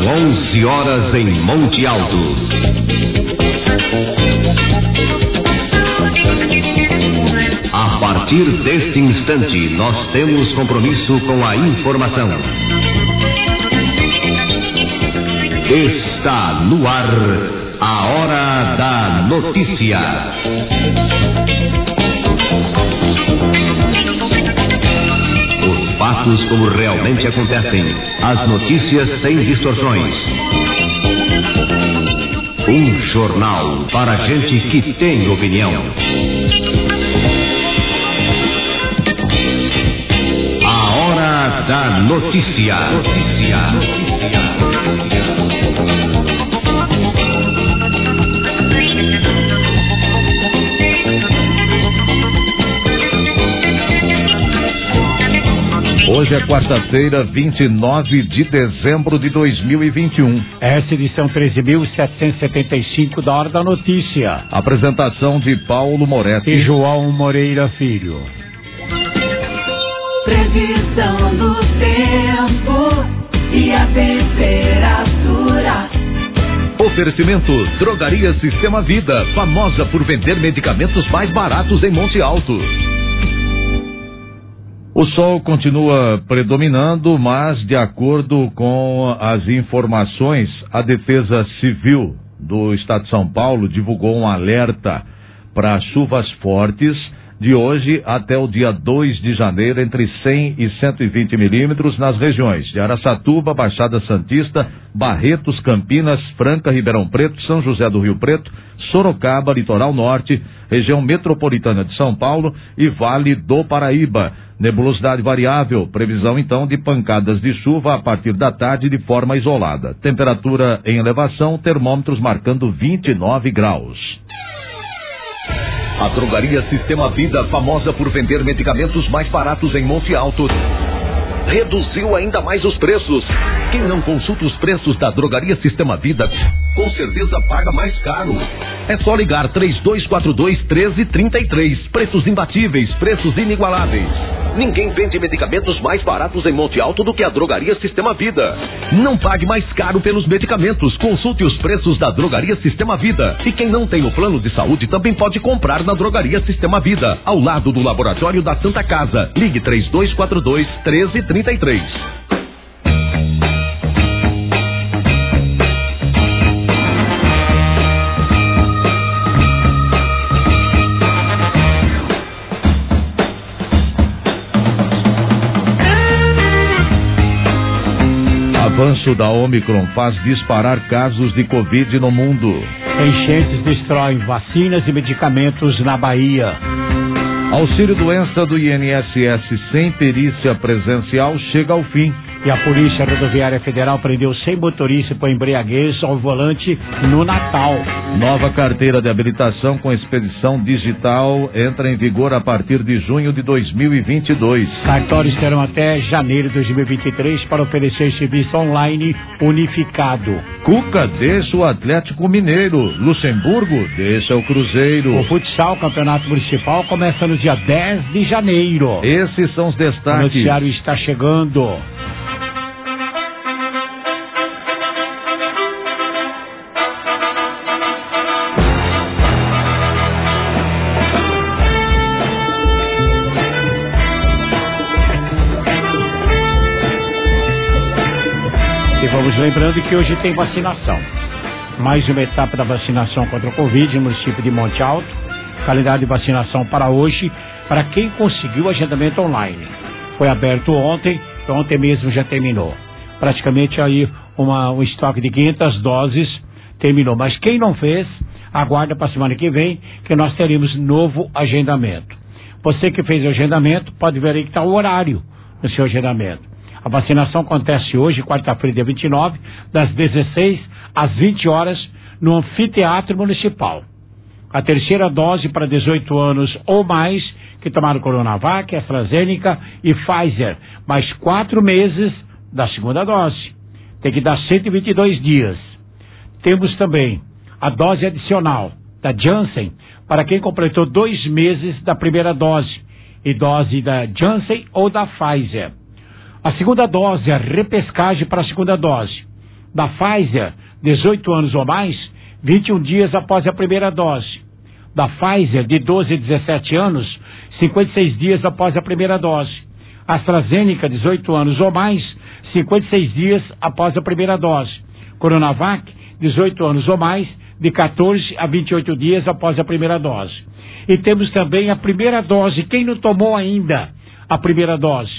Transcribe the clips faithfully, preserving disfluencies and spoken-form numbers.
onze horas em Monte Alto. A partir deste instante, nós temos compromisso com a informação. Está no ar a Hora da Notícia. Os fatos como realmente acontecem, as notícias sem distorções. Um jornal para gente que tem opinião. A Hora da Notícia. Notícia. Notícia. Hoje é quarta-feira, vinte e nove de dezembro de dois mil e vinte e um. Essa edição treze mil setecentos e setenta e cinco da Hora da Notícia. Apresentação de Paulo Moretti e João Moreira Filho. Previsão do tempo e a temperatura. Oferecimento Drogaria Sistema Vida, famosa por vender medicamentos mais baratos em Monte Alto. O sol continua predominando, mas de acordo com as informações, a Defesa Civil do Estado de São Paulo divulgou um alerta para chuvas fortes de hoje até o dia dois de janeiro, entre cem e cento e vinte milímetros nas regiões de Araçatuba, Baixada Santista, Barretos, Campinas, Franca, Ribeirão Preto, São José do Rio Preto, Sorocaba, Litoral Norte, região metropolitana de São Paulo e Vale do Paraíba. Nebulosidade variável, previsão então de pancadas de chuva a partir da tarde de forma isolada. Temperatura em elevação, termômetros marcando vinte e nove graus. A Drogaria Sistema Vida, famosa por vender medicamentos mais baratos em Monte Alto, reduziu ainda mais os preços. Quem não consulta os preços da Drogaria Sistema Vida, com certeza paga mais caro. É só ligar três dois quatro dois, um três três três. Preços imbatíveis, preços inigualáveis. Ninguém vende medicamentos mais baratos em Monte Alto do que a Drogaria Sistema Vida. Não pague mais caro pelos medicamentos. Consulte os preços da Drogaria Sistema Vida. E quem não tem o plano de saúde também pode comprar na Drogaria Sistema Vida, ao lado do Laboratório da Santa Casa. Ligue três dois quatro dois, um três três três. Avanço da Omicron faz disparar casos de Covid no mundo. Enchentes destroem vacinas e medicamentos na Bahia. Auxílio doença do I N S S sem perícia presencial chega ao fim. E a Polícia Rodoviária Federal prendeu cem motoristas por embriaguez ao volante no Natal. Nova carteira de habilitação com expedição digital entra em vigor a partir de junho de dois mil e vinte e dois. Cartórios terão até janeiro de dois mil e vinte e três para oferecer serviço online unificado. Cuca deixa o Atlético Mineiro. Luxemburgo deixa o Cruzeiro. O futsal, campeonato municipal, começa no dia dez de janeiro. Esses são os destaques. O noticiário está chegando. E vamos lembrando que hoje tem vacinação. Mais uma etapa da vacinação contra o Covid no município de Monte Alto. Calendário de vacinação para hoje, para quem conseguiu o agendamento online. Foi aberto ontem, ontem mesmo já terminou. Praticamente aí uma, um estoque de quinhentas doses terminou. Mas quem não fez, aguarda para a semana que vem, que nós teremos novo agendamento. Você que fez o agendamento, pode ver aí que está o horário no seu agendamento. A vacinação acontece hoje, quarta-feira, dia vinte e nove, das dezesseis às vinte horas, no Anfiteatro Municipal. A terceira dose para dezoito anos ou mais, que tomaram Coronavac, AstraZeneca e Pfizer, mais quatro meses da segunda dose. Tem que dar cento e vinte e dois dias. Temos também a dose adicional da Janssen, para quem completou dois meses da primeira dose, e dose da Janssen ou da Pfizer. A segunda dose, a repescagem para a segunda dose. Da Pfizer, dezoito anos ou mais, vinte e um dias após a primeira dose. Da Pfizer, de doze a dezessete anos, cinquenta e seis dias após a primeira dose. AstraZeneca, dezoito anos ou mais, cinquenta e seis dias após a primeira dose. Coronavac, dezoito anos ou mais, de quatorze a vinte e oito dias após a primeira dose. E temos também a primeira dose. Quem não tomou ainda a primeira dose?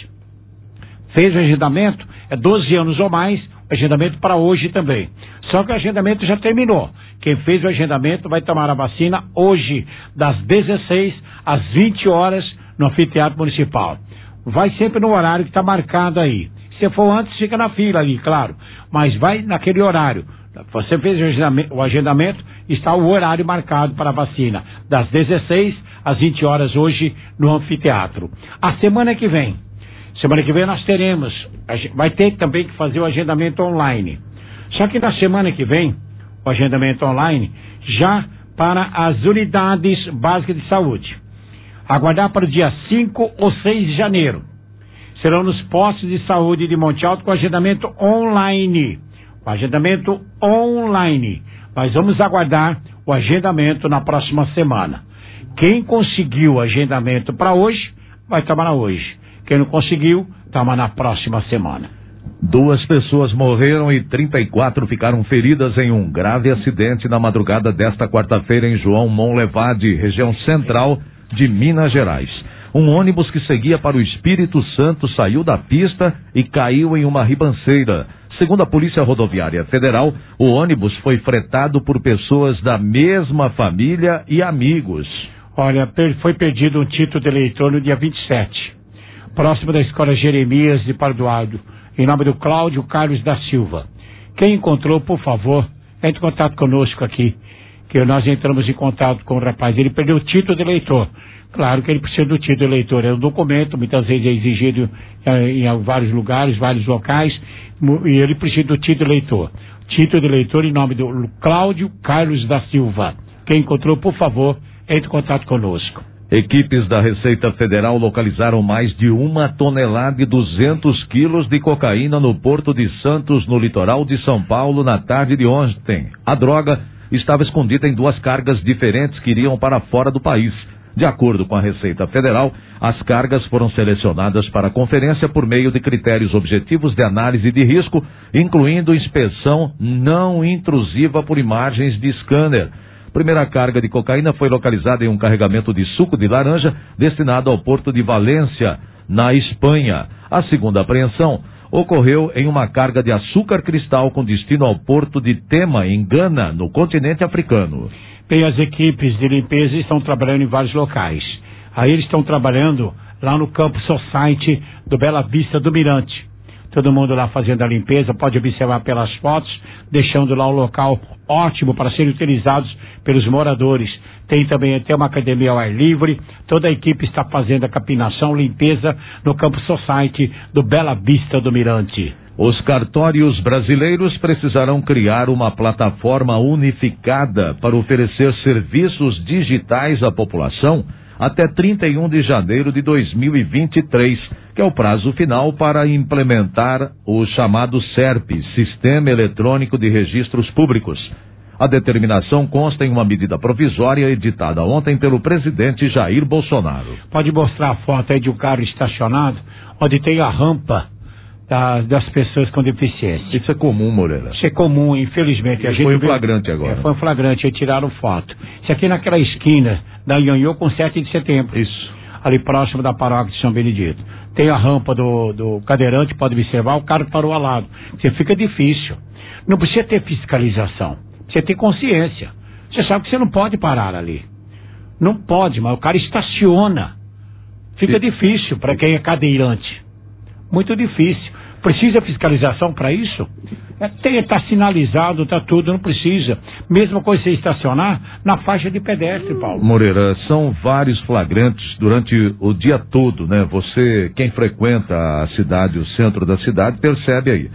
Fez o agendamento, é doze anos ou mais, agendamento para hoje também. Só que o agendamento já terminou. Quem fez o agendamento vai tomar a vacina hoje, das dezesseis às vinte horas, no anfiteatro municipal. Vai sempre no horário que está marcado aí. Se for antes, fica na fila ali, claro. Mas vai naquele horário. Você fez o agendamento, o agendamento, está o horário marcado para a vacina, das dezesseis às vinte horas hoje, no anfiteatro. A semana que vem, semana que vem nós teremos, vai ter também que fazer o agendamento online. Só que na semana que vem, o agendamento online, já para as unidades básicas de saúde. Aguardar para o dia cinco ou seis de janeiro. Serão nos postos de saúde de Monte Alto com agendamento online. O agendamento online. Nós vamos aguardar o agendamento na próxima semana. Quem conseguiu o agendamento para hoje, vai tomar hoje. Quem não conseguiu, toma na próxima semana. Duas pessoas morreram e trinta e quatro ficaram feridas em um grave acidente na madrugada desta quarta-feira em João Monlevade, região central de Minas Gerais. Um ônibus que seguia para o Espírito Santo saiu da pista e caiu em uma ribanceira. Segundo a Polícia Rodoviária Federal, o ônibus foi fretado por pessoas da mesma família e amigos. Olha, foi perdido um título de eleitor no dia vinte e sete, próximo da Escola Jeremias de Pardoado, em nome do Cláudio Carlos da Silva. Quem encontrou, por favor, entre em contato conosco aqui, que nós entramos em contato com o rapaz. Ele perdeu o título de eleitor. Claro que ele precisa do título de eleitor, é um documento, muitas vezes é exigido em, em vários lugares, vários locais, e ele precisa do título de eleitor. Título de eleitor em nome do Cláudio Carlos da Silva. Quem encontrou, por favor, entre em contato conosco. Equipes da Receita Federal localizaram mais de uma tonelada e duzentos quilos de cocaína no Porto de Santos, no litoral de São Paulo, na tarde de ontem. A droga estava escondida em duas cargas diferentes que iriam para fora do país. De acordo com a Receita Federal, as cargas foram selecionadas para a conferência por meio de critérios objetivos de análise de risco, incluindo inspeção não intrusiva por imagens de scanner. A primeira carga de cocaína foi localizada em um carregamento de suco de laranja destinado ao Porto de Valência, na Espanha. A segunda apreensão ocorreu em uma carga de açúcar cristal com destino ao Porto de Tema, em Gana, no continente africano. Bem, as equipes de limpeza estão trabalhando em vários locais. Aí eles estão trabalhando lá no Campo Society do Bela Vista do Mirante. Todo mundo lá fazendo a limpeza, pode observar pelas fotos, deixando lá um local ótimo para serem utilizados pelos moradores. Tem também até uma academia ao ar livre. Toda a equipe está fazendo a capinação, limpeza no Campo Society do Bela Vista do Mirante. Os cartórios brasileiros precisarão criar uma plataforma unificada para oferecer serviços digitais à população até trinta e um de janeiro de dois mil e vinte e três, que é o prazo final para implementar o chamado SERP, Sistema Eletrônico de Registros Públicos. A determinação consta em uma medida provisória editada ontem pelo presidente Jair Bolsonaro. Pode mostrar a foto aí de um carro estacionado, onde tem a rampa Das, das pessoas com deficiência. Isso é comum, Moreira. Isso é comum, infelizmente. A gente foi um flagrante agora. É, foi um flagrante, aí tiraram foto. Isso aqui naquela esquina da Ionhô com sete de setembro. Isso. Ali próximo da paróquia de São Benedito. Tem a rampa do, do cadeirante, pode observar, o carro parou ao lado. Você fica difícil. Não precisa ter fiscalização. Precisa ter consciência. Você sabe que você não pode parar ali. Não pode, mas o cara estaciona. Fica e... difícil para quem é cadeirante. Muito difícil. Precisa fiscalização para isso? Está é, sinalizado, está tudo, não precisa. Mesma coisa você estacionar na faixa de pedestre, Paulo. Moreira, são vários flagrantes durante o dia todo, né? Você, quem frequenta a cidade, o centro da cidade, percebe aí.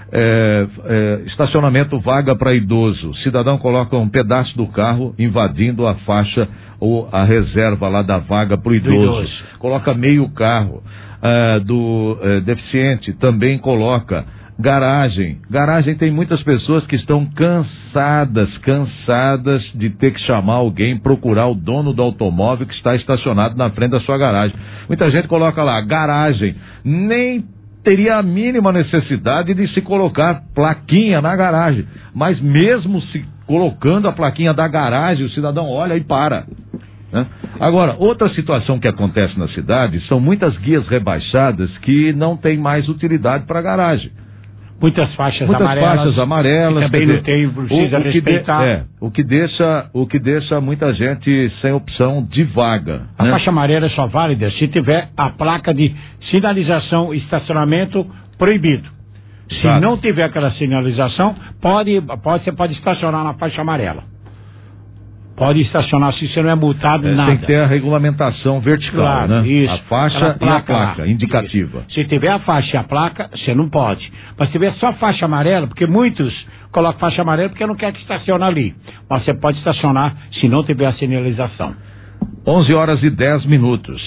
É, é, estacionamento vaga para idoso. O cidadão coloca um pedaço do carro invadindo a faixa ou a reserva lá da vaga para o idoso. idoso. Coloca meio carro. Uh, do uh, deficiente também coloca Garagem. Garagem tem muitas pessoas que estão cansadas, cansadas de ter que chamar alguém, procurar o dono do automóvel que está estacionado na frente da sua garagem. Muita gente coloca lá, garagem. Nem teria a mínima necessidade de se colocar plaquinha na garagem. Mas mesmo se colocando a plaquinha da garagem, o cidadão olha e para. Né? Agora, outra situação que acontece na cidade são muitas guias rebaixadas que não têm mais utilidade para garagem. Muitas faixas muitas amarelas. faixas amarelas. Também não tem, precisa o, o respeitar. Que de, é, o que deixa, o que deixa muita gente sem opção de vaga. A né? faixa amarela é só válida se tiver a placa de sinalização estacionamento proibido. Se Exato. não tiver aquela sinalização, pode, pode, você pode estacionar na faixa amarela. Pode estacionar se você não é multado, é, nada. Tem que ter a regulamentação vertical, claro, né? Isso. A faixa Aquela e a placa lá. indicativa. Isso. Se tiver a faixa e a placa, você não pode. Mas se tiver só faixa amarela, porque muitos colocam faixa amarela porque não quer que estacione ali. Mas você pode estacionar se não tiver a sinalização. onze horas e dez minutos.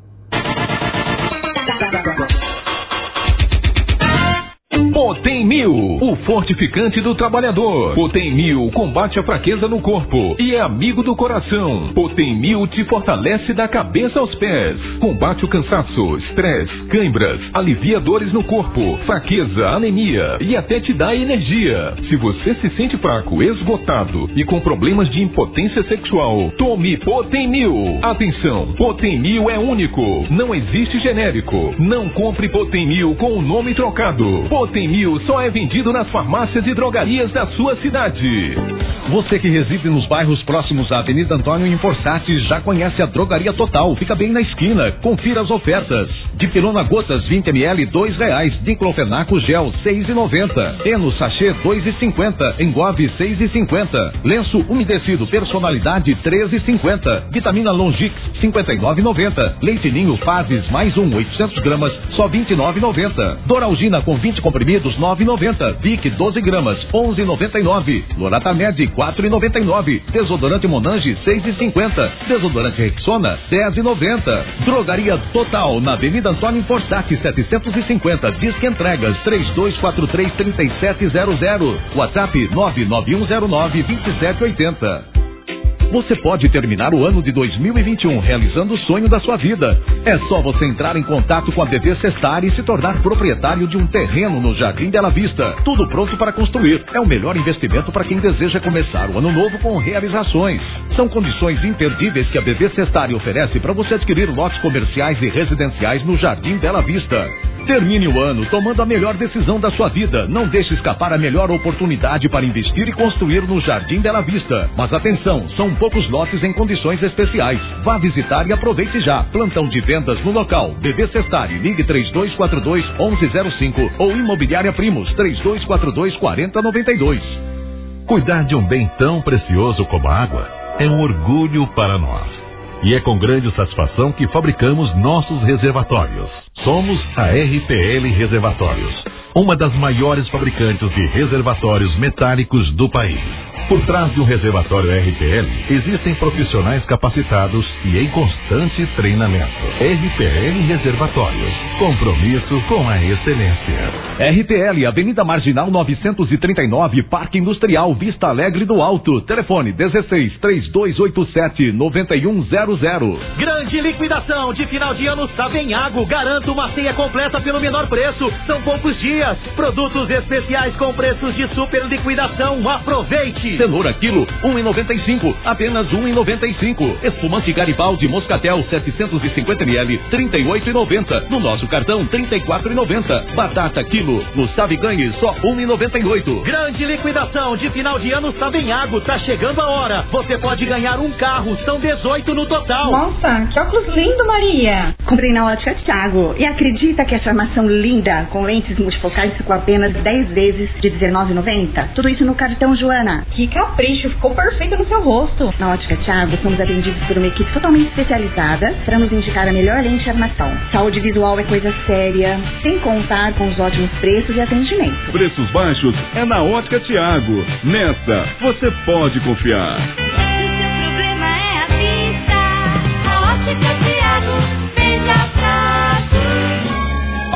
Potem Mil, o fortificante do trabalhador. Potem Mil combate a fraqueza no corpo e é amigo do coração. Potem Mil te fortalece da cabeça aos pés. Combate o cansaço, estresse, cãibras, alivia dores no corpo, fraqueza, anemia e até te dá energia. Se você se sente fraco, esgotado e com problemas de impotência sexual, tome Potem Mil. Atenção, Potem Mil é único, não existe genérico. Não compre Potem Mil com o nome trocado. Potem Mil só é vendido nas farmácias e drogarias da sua cidade. Você que reside nos bairros próximos à Avenida Antônio em Forçati já conhece a Drogaria Total. Fica bem na esquina. Confira as ofertas. Dipirona gotas vinte mililitros, dois reais. Diclofenaco gel, seis e noventa. Eno sachê, dois e cinquenta. Engove, seis e cinquenta. Lenço umedecido personalidade, treze e cinquenta. Vitamina Longix, cinquenta e nove e noventa. Leite Ninho Fases mais um, oitocentos gramas, só vinte e nove e noventa. Doralgina com vinte comprimidos, nove e noventa. Vic, doze gramas, onze e noventa e nove. Loratamed, quatro e noventa e nove. Desodorante Monange, seis e cinquenta. Desodorante Rexona, dez e noventa. Drogaria Total, na Avenida Antônio Forçati, setecentos e cinquenta. Disque entregas, três dois quatro três, três sete zero zero. WhatsApp, nove nove um zero nove, dois sete oito zero. Você pode terminar o ano de dois mil e vinte e um realizando o sonho da sua vida. É só você entrar em contato com a B V Sestari e se tornar proprietário de um terreno no Jardim Bela Vista. Tudo pronto para construir. É o melhor investimento para quem deseja começar o ano novo com realizações. São condições imperdíveis que a B V Sestari oferece para você adquirir lotes comerciais e residenciais no Jardim Bela Vista. Termine o ano tomando a melhor decisão da sua vida. Não deixe escapar a melhor oportunidade para investir e construir no Jardim Bela Vista. Mas atenção, são poucos lotes em condições especiais. Vá visitar e aproveite já. Plantão de vendas no local. B V Sestari, ligue três dois quatro dois, onze zero cinco ou Imobiliária Primos, três dois quatro dois, quatro zero nove dois. Cuidar de um bem tão precioso como a água é um orgulho para nós. E é com grande satisfação que fabricamos nossos reservatórios. Somos a R P L Reservatórios, uma das maiores fabricantes de reservatórios metálicos do país. Por trás de um reservatório R P L, existem profissionais capacitados e em constante treinamento. R P L Reservatórios, compromisso com a excelência. R P L, Avenida Marginal novecentos e trinta e nove, Parque Industrial, Vista Alegre do Alto. Telefone dezesseis, três dois oito sete, nove um zero zero. Grande liquidação de final de ano Savenhago. Garanta uma ceia completa pelo menor preço. São poucos dias. Produtos especiais com preços de super liquidação. Aproveite! Cenoura quilo, um e noventa e cinco, apenas um e noventa e cinco. Espumante Garibaldi Moscatel, setecentos e cinquenta mililitros, trinta e oito e noventa. No nosso cartão, trinta e quatro e noventa. Batata quilo, no Sabe Ganhe, só um e noventa e oito. Grande liquidação de final de ano Savenhago. Tá chegando a hora. Você pode ganhar um carro, são dezoito no total. Nossa, que óculos lindo, Maria. Comprei na Ótica Thiago. E acredita que essa armação linda, com lentes multifocais, ficou apenas dez vezes de dezenove e noventa? Tudo isso no cartão, Joana. Que capricho, ficou perfeito no seu rosto. Na Ótica Thiago, somos atendidos por uma equipe totalmente especializada para nos indicar a melhor lente de armação. Saúde visual é coisa séria, sem contar com os ótimos preços e atendimento. Preços baixos é na Ótica Thiago. Nessa, você pode confiar. Se seu problema é a vista, a Ótica Thiago fez a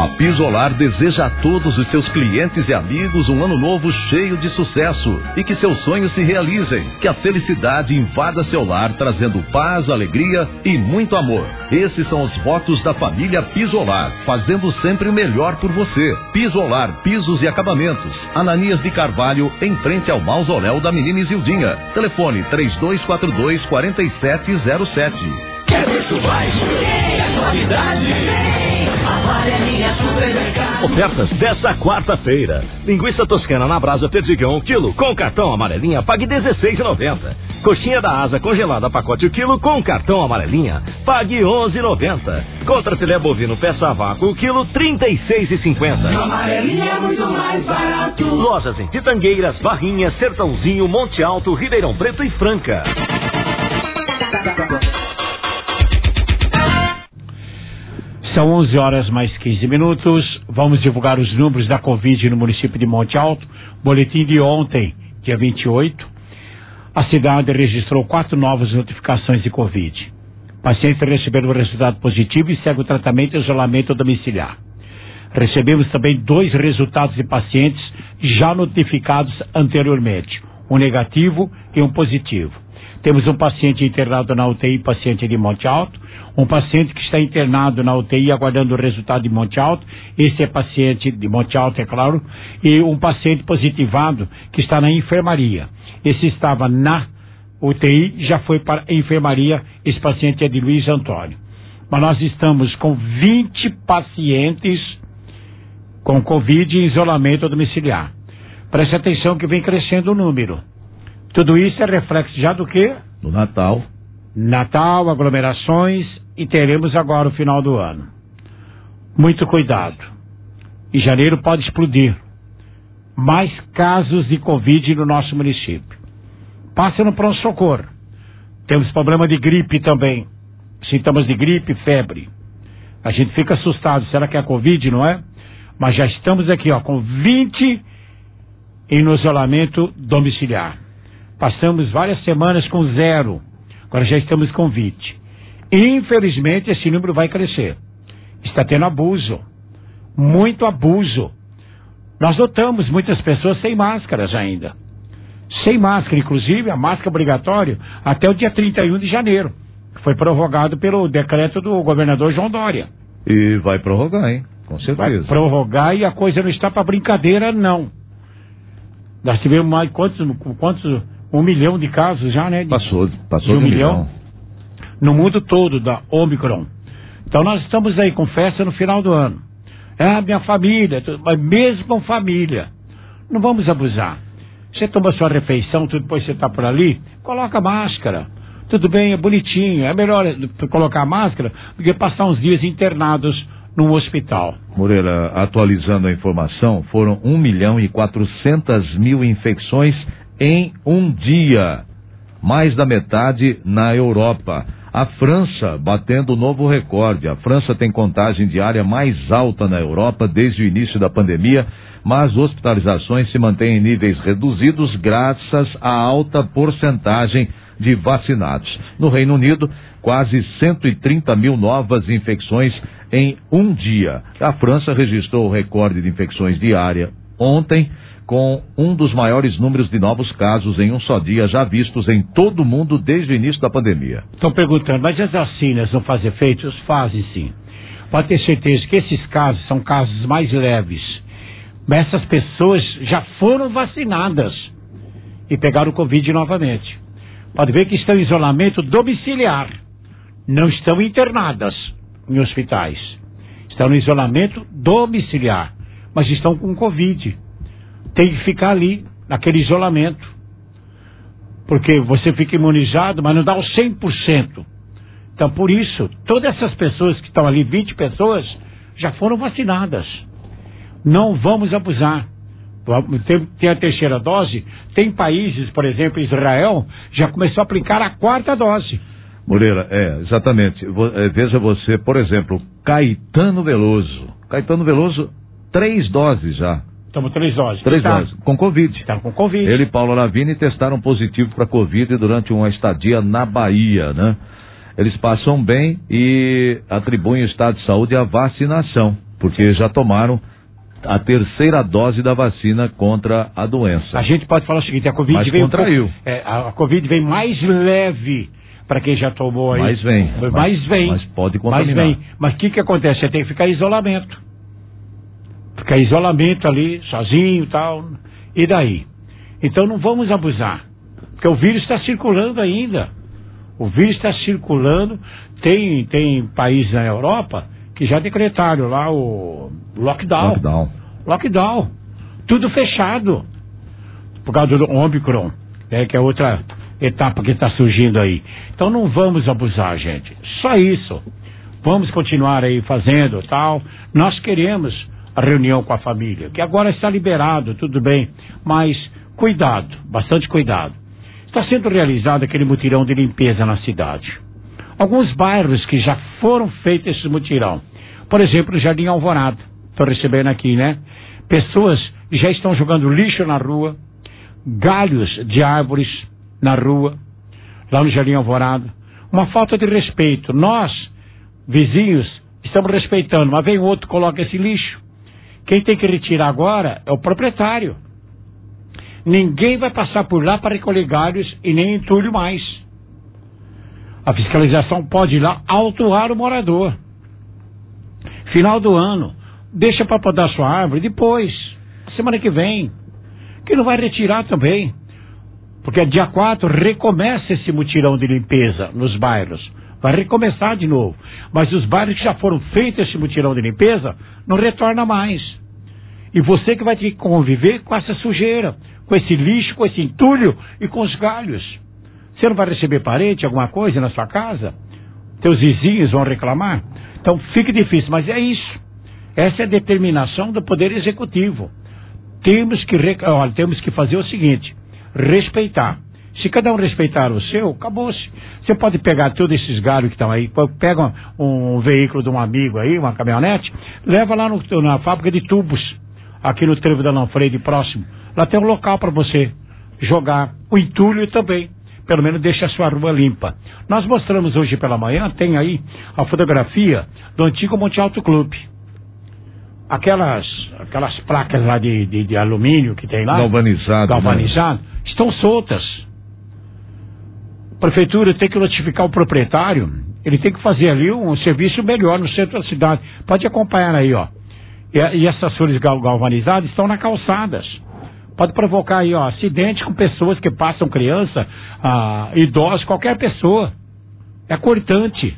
A Pisolar deseja a todos os seus clientes e amigos um ano novo cheio de sucesso e que seus sonhos se realizem. Que a felicidade invada seu lar, trazendo paz, alegria e muito amor. Esses são os votos da família Pisolar, fazendo sempre o melhor por você. Pisolar, pisos e acabamentos. Ananias de Carvalho, em frente ao mausoléu da menina Isildinha. Telefone três dois quatro dois, quatro sete zero sete. Quer preço baixo? É qualidade. Amarelinha Supermercado. Ofertas desta quarta-feira. Linguiça toscana na brasa Perdigão, quilo, com cartão Amarelinha, pague dezesseis reais e noventa centavos. Coxinha da asa congelada, pacote o quilo, com cartão Amarelinha, pague onze reais e noventa centavos. Contra filé bovino peça a vácuo, o quilo, trinta e seis reais e cinquenta centavos. Amarelinha é muito mais barato. Lojas em Pitangueiras, Barrinha, Sertãozinho, Monte Alto, Ribeirão Preto e Franca. São onze horas mais quinze minutos. Vamos divulgar os números da Covid no município de Monte Alto. Boletim de ontem, dia vinte e oito. A cidade registrou quatro novas notificações de Covid. Pacientes receberam o resultado positivo e segue o tratamento e isolamento domiciliar. Recebemos também dois resultados de pacientes já notificados anteriormente. Um negativo e um positivo. Temos um paciente internado na U T I, paciente de Monte Alto. Um paciente que está internado na U T I aguardando o resultado de Monte Alto. Esse é paciente de Monte Alto, é claro. E um paciente positivado que está na enfermaria. Esse estava na U T I, já foi para a enfermaria. Esse paciente é de Luiz Antônio. Mas nós estamos com vinte pacientes com Covid em isolamento domiciliar. Preste atenção que vem crescendo o número. Tudo isso é reflexo já do quê? Do Natal. Natal, aglomerações e teremos agora o final do ano. Muito cuidado. Em janeiro pode explodir. Mais casos de Covid no nosso município. Passa no pronto-socorro. Temos problema de gripe também. Sintomas de gripe, febre. A gente fica assustado. Será que é a Covid, não é? Mas já estamos aqui, ó, com vinte em isolamento domiciliar. Passamos várias semanas com zero. Agora já estamos com vinte. Infelizmente, esse número vai crescer. Está tendo abuso. Muito abuso. Nós notamos muitas pessoas sem máscaras ainda. Sem máscara, inclusive a máscara obrigatória até o dia trinta e um de janeiro. Que foi prorrogado pelo decreto do governador João Dória. E vai prorrogar, hein? Com certeza. Vai prorrogar e a coisa não está para brincadeira, não. Nós tivemos mais quantos... quantos Um milhão de casos já, né? De, passou, passou de um, de um milhão, milhão. No mundo todo da Omicron. Então nós estamos aí com festa no final do ano. É a minha família, mas mesmo com família, não vamos abusar. Você toma sua refeição, tudo, depois você está por ali, coloca máscara. Tudo bem, é bonitinho. É melhor colocar máscara do que passar uns dias internados num hospital. Moreira, atualizando a informação, foram um milhão e quatrocentas mil infecções em um dia, mais da metade na Europa. A França batendo novo recorde. A França tem contagem diária mais alta na Europa desde o início da pandemia, mas hospitalizações se mantêm em níveis reduzidos graças à alta porcentagem de vacinados. No Reino Unido, quase cento e trinta mil novas infecções em um dia. A França registrou o recorde de infecções diária ontem, com um dos maiores números de novos casos em um só dia já vistos em todo o mundo desde o início da pandemia. Estão perguntando, mas as vacinas não fazem efeitos? Fazem sim. Pode ter certeza que esses casos são casos mais leves. Mas essas pessoas já foram vacinadas e pegaram o Covid novamente. Pode ver que estão em isolamento domiciliar. Não estão internadas em hospitais. Estão no isolamento domiciliar, mas estão com Covid. Tem que ficar ali, naquele isolamento. Porque você fica imunizado, mas não dá o cem por cento. Então, por isso, todas essas pessoas que estão ali, vinte pessoas, já foram vacinadas. Não vamos abusar. Tem, tem a terceira dose. Tem países, por exemplo, Israel, já começou a aplicar a quarta dose. Moreira, é, exatamente. Veja você, por exemplo, Caetano Veloso. Caetano Veloso, três doses já. Estamos três doses. Três tá. doses, com Covid. Estão com Covid. Ele e Paulo Lavigne testaram positivo para Covid durante uma estadia na Bahia, né? Eles passam bem e atribuem o estado de saúde à vacinação. porque já tomaram a terceira dose da vacina contra a doença. A gente pode falar o seguinte, a Covid Mas vem contraiu. Um pouco, é, a, a Covid vem mais leve para quem já tomou aí. Mais vem. Mais mas, vem. Mas pode contaminar. Mais vem. Mas o que que acontece? Você tem que ficar em isolamento. Ficar em isolamento ali, sozinho e tal. E daí? Então não vamos abusar. Porque o vírus está circulando ainda. O vírus está circulando. Tem, tem países na Europa que já decretaram lá o lockdown. Lockdown. Lockdown. Tudo fechado. Por causa do Omicron, né, que é outra etapa que está surgindo aí. Então não vamos abusar, gente. Só isso. Vamos continuar aí fazendo tal. Nós queremos a reunião com a família, que agora está liberado, tudo bem. Mas cuidado, bastante cuidado. Está sendo realizado aquele mutirão de limpeza na cidade. Alguns bairros que já foram feitos esse mutirão. Por exemplo, o Jardim Alvorada. Estou recebendo aqui, né? Pessoas já estão jogando lixo na rua, galhos de árvores na rua, lá no Jardim Alvorada. Uma falta de respeito. Nós, vizinhos, estamos respeitando, mas vem outro, coloca esse lixo. Quem tem que retirar agora é o proprietário. Ninguém vai passar por lá para recolher galhos e nem entulho mais. A fiscalização pode ir lá autuar o morador. Final do ano, deixa para podar sua árvore depois, semana que vem, que não vai retirar também. Porque dia quatro recomeça esse mutirão de limpeza nos bairros. Vai recomeçar de novo. Mas os bairros que já foram feitos esse mutirão de limpeza, não retorna mais. E você que vai ter que conviver com essa sujeira, com esse lixo, com esse entulho e com os galhos. Você não vai receber parente, alguma coisa na sua casa? Teus vizinhos vão reclamar? Então fica difícil, mas é isso. Essa é a determinação do Poder Executivo. Temos que, olha, temos que fazer o seguinte, respeitar. Se cada um respeitar o seu, acabou-se. Você pode pegar todos esses galhos que estão aí, pega um, um veículo de um amigo aí, uma caminhonete, leva lá no, na fábrica de tubos, aqui no Trevo da Lanfreire próximo. Lá tem um local para você jogar o entulho também. Pelo menos deixa a sua rua limpa. Nós mostramos hoje pela manhã, tem aí a fotografia do antigo Monte Alto Clube. Aquelas, aquelas placas lá de, de, de alumínio que tem lá, galvanizado, galvanizado, né? Estão soltas. A prefeitura tem que notificar o proprietário, ele tem que fazer ali um serviço melhor no centro da cidade. Pode acompanhar aí, ó. E, e essas folhas gal, galvanizadas estão nas calçadas. Pode provocar aí, ó, acidente com pessoas que passam, criança, ah, idosos, qualquer pessoa. É cortante.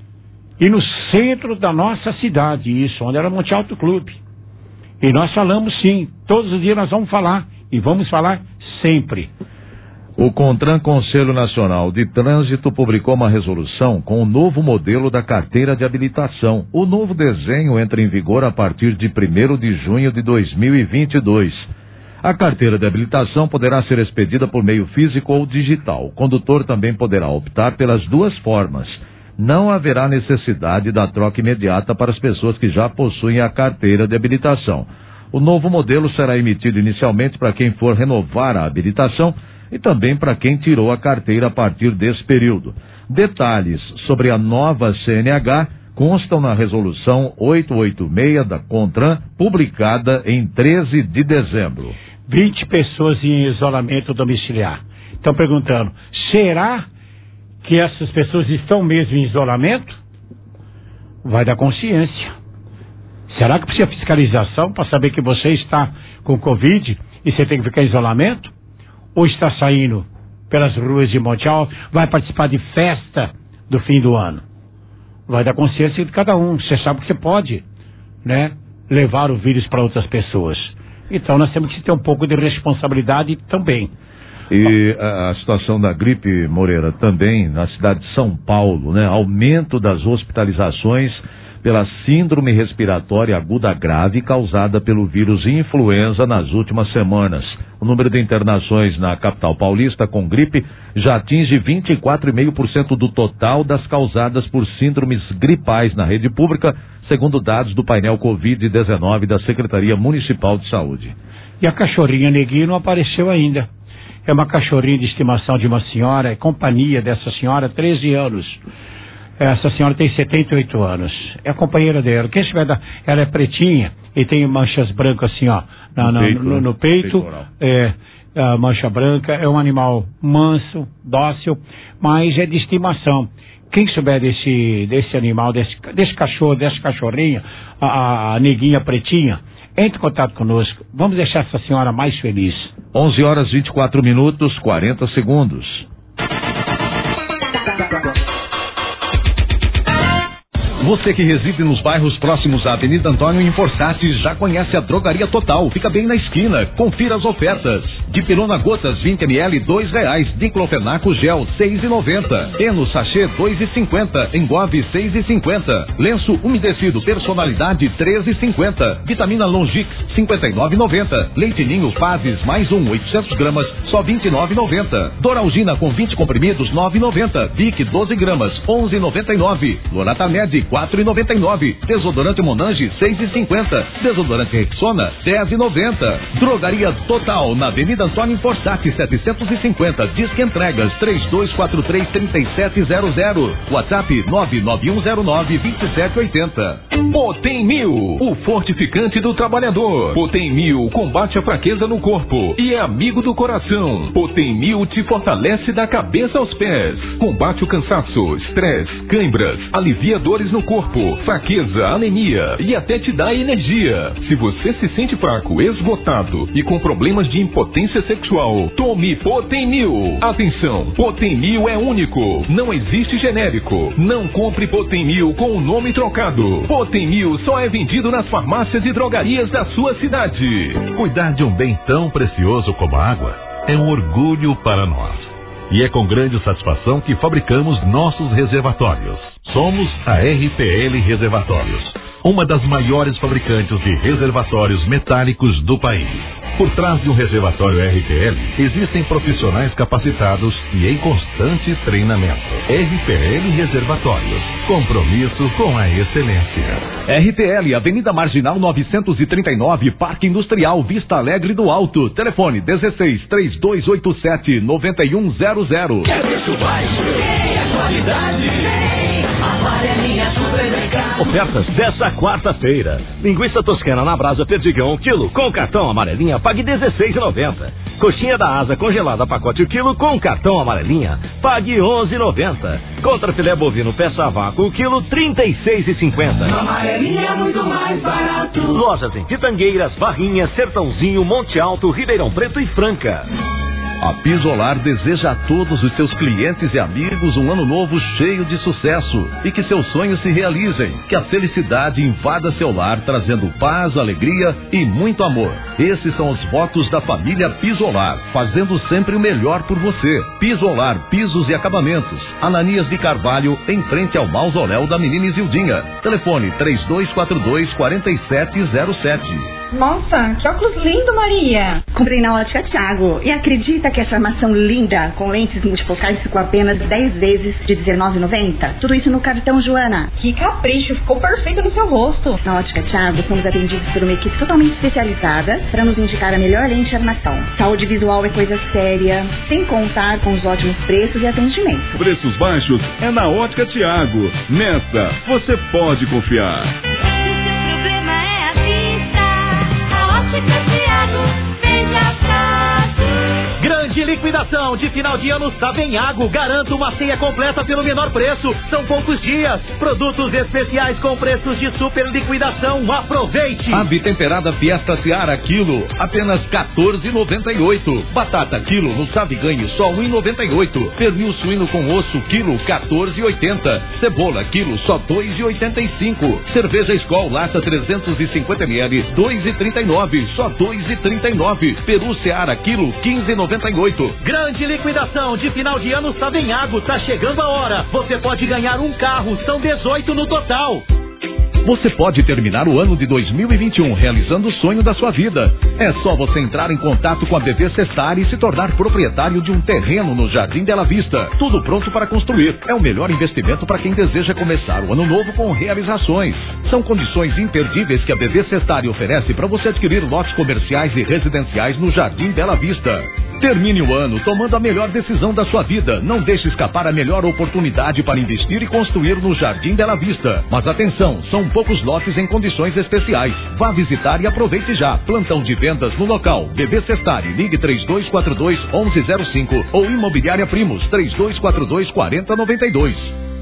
E no centro da nossa cidade, isso, onde era Monte Alto Clube. E nós falamos sim, todos os dias nós vamos falar, e vamos falar sempre. O CONTRAN, Conselho Nacional de Trânsito, publicou uma resolução com o novo modelo da carteira de habilitação. O novo desenho entra em vigor a partir de primeiro de junho de dois mil e vinte e dois. A carteira de habilitação poderá ser expedida por meio físico ou digital. O condutor também poderá optar pelas duas formas. Não haverá necessidade da troca imediata para as pessoas que já possuem a carteira de habilitação. O novo modelo será emitido inicialmente para quem for renovar a habilitação e também para quem tirou a carteira a partir desse período. Detalhes sobre a nova C N H constam na resolução oitocentos e oitenta e seis da CONTRAN, publicada em treze de dezembro. vinte pessoas em isolamento domiciliar. Estão perguntando, será que essas pessoas estão mesmo em isolamento? Vai dar consciência. Será que precisa fiscalização para saber que você está com Covid e você tem que ficar em isolamento? Ou está saindo pelas ruas de Monte Alto, vai participar de festa do fim do ano? Vai dar consciência de cada um. Você sabe que você pode, né, levar o vírus para outras pessoas. Então nós temos que ter um pouco de responsabilidade também. E a, a situação da gripe, Moreira, também na cidade de São Paulo, né? Aumento das hospitalizações pela síndrome respiratória aguda grave causada pelo vírus influenza nas últimas semanas. O número de internações na capital paulista com gripe já atinge vinte e quatro vírgula cinco por cento do total das causadas por síndromes gripais na rede pública, segundo dados do painel covid dezenove da Secretaria Municipal de Saúde. E a cachorrinha Neguinho não apareceu ainda. É uma cachorrinha de estimação de uma senhora, é companhia dessa senhora há treze anos. Essa senhora tem setenta e oito anos. É a companheira dela. Quem estiver da... Ela é pretinha e tem manchas brancas assim, ó, na, no, peito, no, no peito. É, a mancha branca. É um animal manso, dócil, mas é de estimação. Quem souber desse, desse animal, desse, desse cachorro, dessa cachorrinha, a, a, a neguinha pretinha, entre em contato conosco. Vamos deixar essa senhora mais feliz. onze horas e vinte e quatro minutos, quarenta segundos. Você que reside nos bairros próximos à Avenida Antônio em Forçati já conhece a Drogaria Total. Fica bem na esquina. Confira as ofertas. Dipirona gotas vinte mililitros, dois reais. Diclofenaco gel, seis e noventa. Eno sachê, dois e cinquenta. Engove, seis e cinquenta. Lenço umedecido personalidade, treze e cinquenta. Vitamina Longix, cinquenta e nove e noventa. Leite Ninho Fases mais um, oitocentos gramas, só vinte e nove e noventa. Doralgina com vinte comprimidos, nove e noventa. Vic, doze gramas, onze e noventa e nove. Lorata Med, quatro e noventa e nove. Desodorante Monange, seis e cinquenta. Desodorante Rexona, dez e noventa. Drogaria Total, na Avenida Antônio Forçati, setecentos e cinquenta. Disque entregas três dois quatro três, três sete zero zero. WhatsApp nove nove um zero nove, dois sete oito zero. Potem Mil, o fortificante do trabalhador. Potem Mil combate a fraqueza no corpo e é amigo do coração. Potem Mil te fortalece da cabeça aos pés. Combate o cansaço, estresse, cãibras, alivia dores no corpo, fraqueza, anemia e até te dá energia. Se você se sente fraco, esgotado e com problemas de impotência sexual, tome Potem Mil. Atenção, Potem Mil é único, não existe genérico. Não compre Potem Mil com o nome trocado. Potem Mil só é vendido nas farmácias e drogarias da sua cidade. Cuidar de um bem tão precioso como a água é um orgulho para nós. E é com grande satisfação que fabricamos nossos reservatórios. Somos a R P L Reservatórios, uma das maiores fabricantes de reservatórios metálicos do país. Por trás de um reservatório R P L, existem profissionais capacitados e em constante treinamento. R P L Reservatórios, compromisso com a excelência. R P L, Avenida Marginal novecentos e trinta e nove, Parque Industrial, Vista Alegre do Alto. Telefone dezesseis, três dois oito sete, nove um zero zero. Quer preço baixo? Tem a qualidade? Tem a Amarelinha Supermercado. Ofertas dessa quarta-feira. Linguiça toscana na brasa Perdigão, quilo, com cartão Amarelinha, pague dezesseis e noventa. Coxinha da asa congelada, pacote o quilo, com cartão Amarelinha, pague onze e noventa. Contra filé bovino peça a vácuo, o quilo, trinta e seis e cinquenta. Amarelinha é muito mais barato. Lojas em Pitangueiras, Barrinha, Sertãozinho, Monte Alto, Ribeirão Preto e Franca. A Pisolar deseja a todos os seus clientes e amigos um ano novo cheio de sucesso e que seus sonhos se realizem. Que a felicidade invada seu lar, trazendo paz, alegria e muito amor. Esses são os votos da família Pisolar, fazendo sempre o melhor por você. Pisolar, pisos e acabamentos. Ananias de Carvalho, em frente ao mausoléu da menina Isildinha. Telefone três dois quatro dois, quatro sete zero sete. Nossa, que óculos lindo, Maria! Comprei na Ótica Thiago e acredita que essa armação linda com lentes multifocais ficou apenas dez vezes de dezenove reais e noventa centavos? Tudo isso no cartão Joana. Que capricho, ficou perfeito no seu rosto. Na Ótica Thiago somos atendidos por uma equipe totalmente especializada para nos indicar a melhor lente de armação. Saúde visual é coisa séria, sem contar com os ótimos preços e atendimento. Preços baixos é na Ótica Thiago. Nessa você pode confiar. Grande liquidação de final de ano Savenhago. Garanta uma ceia completa pelo menor preço. São poucos dias. Produtos especiais com preços de super liquidação. Aproveite. Ave temperada Fiesta Seara quilo, apenas quatorze e noventa e oito. Batata quilo no Sabe Ganhe só um e noventa e oito. Pernil suíno com osso quilo, quatorze e oitenta. Cebola quilo, só dois e oitenta e cinco. Cerveja Skol lata trezentos e cinquenta mililitros, dois e trinta e nove, só dois e trinta e nove. Peru Seara quilo, quinze e noventa e oito. Grande liquidação de final de ano Savenhago. Tá chegando a hora. Você pode ganhar um carro. São dezoito no total. Você pode terminar o ano de dois mil e vinte e um realizando o sonho da sua vida. É só você entrar em contato com a B V Sestar e se tornar proprietário de um terreno no Jardim Bela Vista. Tudo pronto para construir. É o melhor investimento para quem deseja começar o ano novo com realizações. São condições imperdíveis que a B V Sestar oferece para você adquirir lotes comerciais e residenciais no Jardim Bela Vista. Termine o ano tomando a melhor decisão da sua vida. Não deixe escapar a melhor oportunidade para investir e construir no Jardim Bela Vista. Mas atenção, são poucos lotes em condições especiais. Vá visitar e aproveite já. Plantão de vendas no local. B B Cestari, ligue três dois quatro dois, um um zero cinco ou Imobiliária Primos, três dois quatro dois, quatro zero nove dois.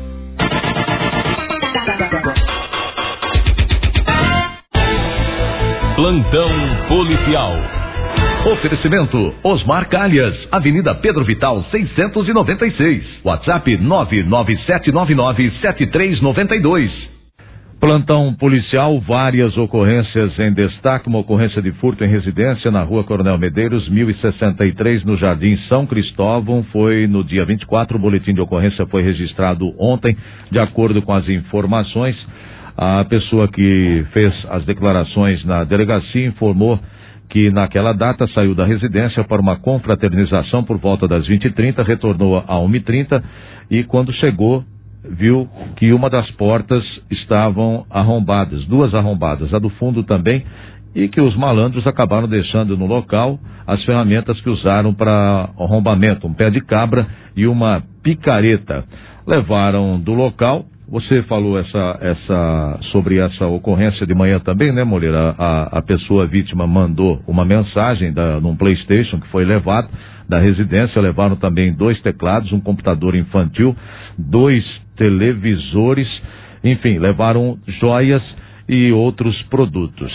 Plantão policial. Oferecimento Osmar Calhas, Avenida Pedro Vital seiscentos e noventa e seis. WhatsApp nove nove sete nove nove sete três nove dois. Plantão policial, várias ocorrências em destaque. Uma ocorrência de furto em residência na Rua Coronel Medeiros, mil e sessenta e três, no Jardim São Cristóvão. Foi no dia vinte e quatro. O boletim de ocorrência foi registrado ontem. De acordo com as informações, a pessoa que fez as declarações na delegacia informou que naquela data saiu da residência para uma confraternização por volta das vinte e trinta, retornou a uma e trinta e quando chegou viu que uma das portas estavam arrombadas, duas arrombadas, a do fundo também, e que os malandros acabaram deixando no local as ferramentas que usaram para arrombamento, um pé de cabra e uma picareta. Levaram do local. Você falou essa, essa, sobre essa ocorrência de manhã também, né, Moreira? A, a pessoa vítima mandou uma mensagem da, num PlayStation que foi levado da residência. Levaram também dois teclados, um computador infantil, dois televisores, enfim, levaram joias e outros produtos.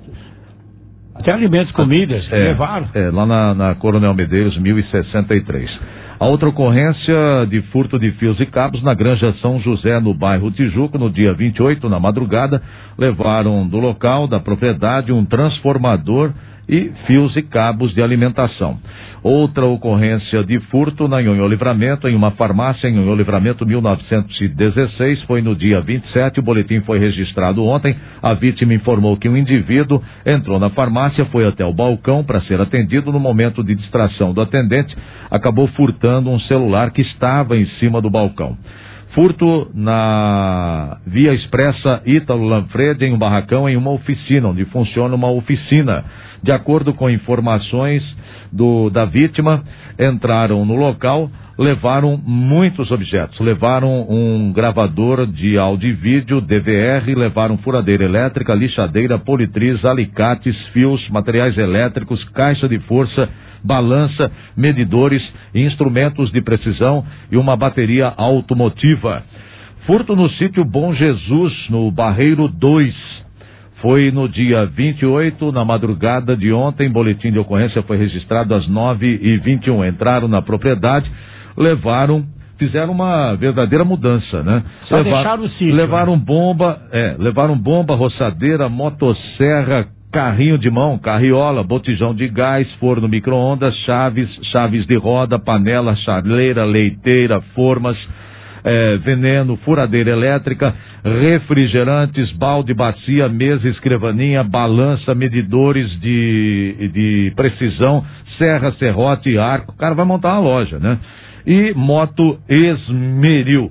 Até alimentos, comidas, é, levaram. É, lá na, na Coronel Medeiros, mil e sessenta e três. A outra ocorrência de furto de fios e cabos na Granja São José, no bairro Tijuco, no dia vinte e oito, na madrugada, levaram do local da propriedade um transformador e fios e cabos de alimentação. Outra ocorrência de furto na Nhonhô Livramento, em uma farmácia em Nhonhô Livramento, mil novecentos e dezesseis, foi no dia vinte e sete, o boletim foi registrado ontem. A vítima informou que um indivíduo entrou na farmácia, foi até o balcão para ser atendido. No momento de distração do atendente, acabou furtando um celular que estava em cima do balcão. Furto na Via Expressa Ítalo Lanfredi, em um barracão, em uma oficina, onde funciona uma oficina. De acordo com informações do, da vítima, entraram no local, levaram muitos objetos. Levaram um gravador de áudio e vídeo, D V R, levaram furadeira elétrica, lixadeira, politriz, alicates, fios, materiais elétricos, caixa de força, balança, medidores, instrumentos de precisão e uma bateria automotiva. Furto no sítio Bom Jesus, no Barreiro dois. Foi no dia vinte e oito, na madrugada de ontem. Boletim de ocorrência foi registrado às nove e vinte e um. Entraram na propriedade, levaram, fizeram uma verdadeira mudança, né? Só Levar, deixaram o sítio. Levaram bomba, é, levaram bomba, roçadeira, motosserra, carrinho de mão, carriola, botijão de gás, forno micro-ondas, chaves, chaves de roda, panela, chaleira, leiteira, formas, é, veneno, furadeira elétrica, refrigerantes, balde, bacia, mesa, escrivaninha, balança, medidores de, de precisão, serra, serrote, arco. O cara vai montar uma loja, né? E moto esmeril.